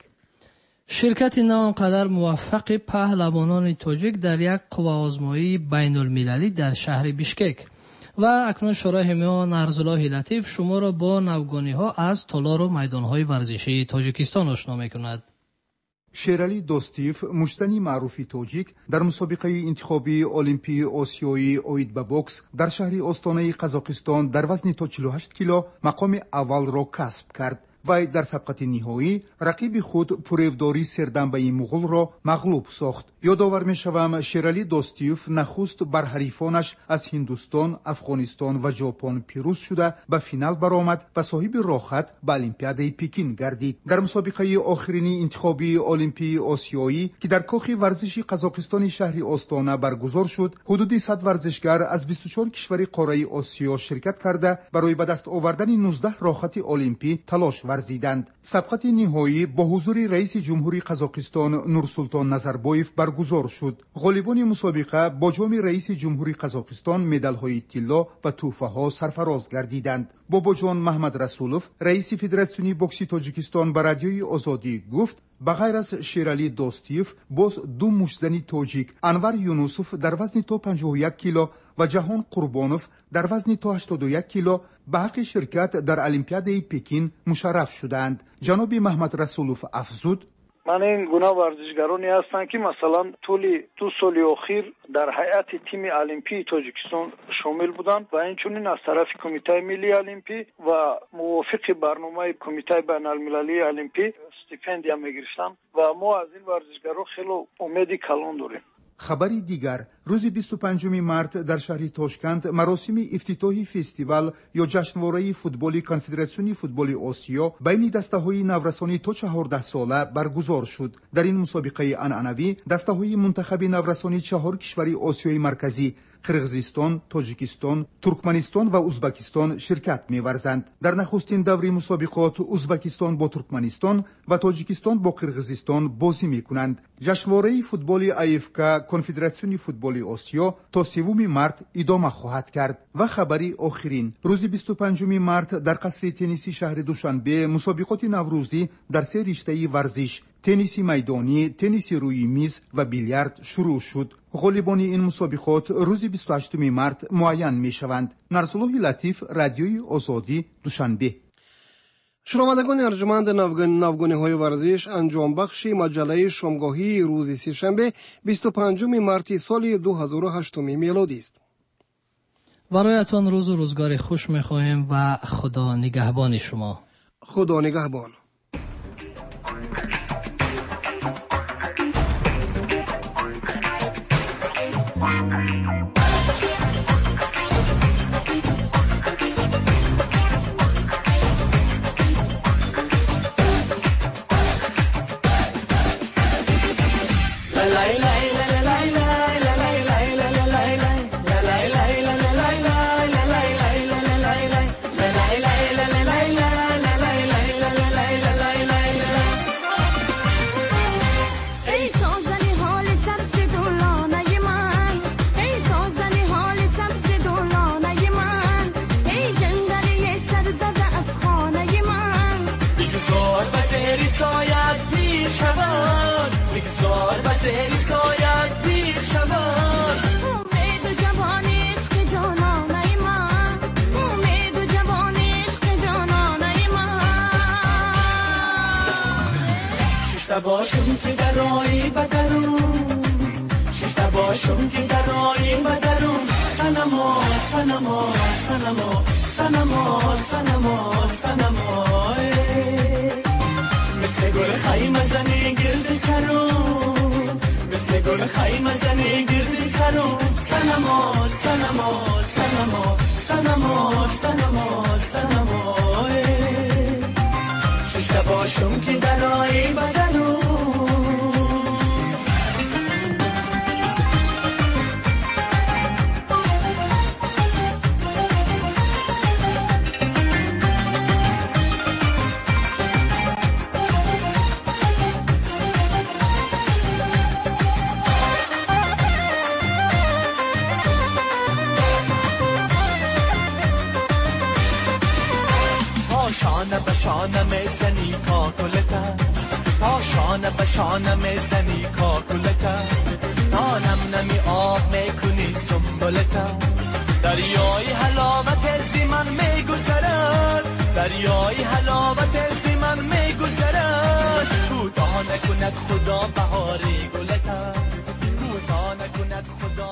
شرکت نه آنقدر موفق پهلوانان تاجیک در یک قوه آزمایی بین المللی در شهر بیشکک. و اکنون شورای حمایت نرزالله لطیف شما را با نوگانی ها از تالار و میدان های ورزشی تاجیکستان آشنا می‌کند. شیرالی دوستیف مشتنی معروفی تاجیک در مسابقه انتخابی المپی آسیایی اوید با بوکس در شهر استانه قزاقستان در وزن تا چهل و هشت کیلو مقام اول را کسب کرد. وی در سبقت نهایی رقیب خود پرویداری سردنبه مغول را مغلوب ساخت. یادآور می‌شوم شیرالی دوستیف نخست بر حریفانش از هندوستان، افغانستان و ژاپن پیروز شده به فینال برآمد و صاحب راحت به المپیاد پکین گردید. در مسابقه آخرین انتخابی المپی آسیایی که در کاخ ورزشی قزاقستان شهر آستانه برگزار شد، حدود صد ورزشگر از بیست و چهار کشور قاره آسیا شرکت کرده برای به دست آوردن نوزده راحت المپی تلاش ورزیدند. سبقت نهایی با حضور رئیس جمهوری قزاقستان نورسلطان نظربایف برگزار شد. غالبان مسابقه با جام رئیس جمهوری قزاقستان مدال‌های طلا و تحفه‌ها سرفراز گردیدند. باباجان محمد رسولوف رئیس فدراسیون بوکس تاجیکستان به رادیوی آزادی گفت به غیر از شیرالی دوستیف باز دو مشتزنی تاجیک انور یونوسوف در وزن تا پنجاه و یک کیلو و جهان قربانوف در وزن تا هشتاد و یک کیلو به حق شرکت در المپیاد پکین مشرف شدند. جناب محمد رسولوف افزود من این گونه ورزشگرانی هستند که مثلا طول دو سال اخیر در هیئت تیم المپی تاجیکستان شامل بودند و اینچنین از طرف کمیته ملی المپی و موافق برنامه کمیته بین المللی المپی استیپندیا میگرفتند و ما از این ورزشگران خیلی امیدی کلان داریم. خبری دیگر، روز بیست و پنجم مارس در شهر تاشکند مراسم افتتاحی فستیوال یا جشنواره فوتبال کنفدراسیون فوتبال آسیا بین دسته‌های نورسانی تا چهارده ساله برگزار شد. در این مسابقه عنعنوی دسته‌های منتخب نورسانی چهار کشور آسیای مرکزی قرقیزستان، تاجیکستان، ترکمنستان و ازبکستان شرکت می‌ورزند. در نخستین دور مسابقات ازبکستان با ترکمنستان و تاجیکستان با قرقیزستان بازی می‌کنند. جشنواره فوتبال ای اف کی کنفدراسیون فوتبال آسیا تا سوم مارس ادامه خواهد کرد. و خبری آخرین، روز بیست و پنجم مارس در قصر تنیسی شهر دوشنبه مسابقات نوروزی در سه رشته ورزش تنیس میدانی، تنیس روی میز و بیلیارد شروع شد. غالبان این مسابقات روز بیست و هشتم مارس معین می شوند. نرسالله لطیف، رادیوی آزادی، دوشنبه. شنوندگان ارجمند، نوگانی های ورزش انجام بخش مجله شامگاهی روز سه‌شنبه بیست و پنجم مارس سال دو هزار و هشت میلادی است. برایتان روز و روزگار خوش می‌خواهیم و خدا نگهبان شما. خدا نگهبان. ای تازه حال سبز دولانه من، ای تازه باشم که در رایی بدرون شش باشم که در رایی بدرون سنما سنما سنما سنما سنما سنما مثل گل خیمه زنی گرد سرون مثل گل خیمه زنی گرد سرون سنما سنما سنما سنما سنما سنما شش باشم که در رایی بدرون شانه به شانه میزنی کاکلتا تا شانه به شانه میزنی کاکلتا تا نم نمی آب میکنی سنبلتا دریای حلاوت زمان میگذرد دریای حلاوت زمان میگذرد کوتاه نکند خدا بهاری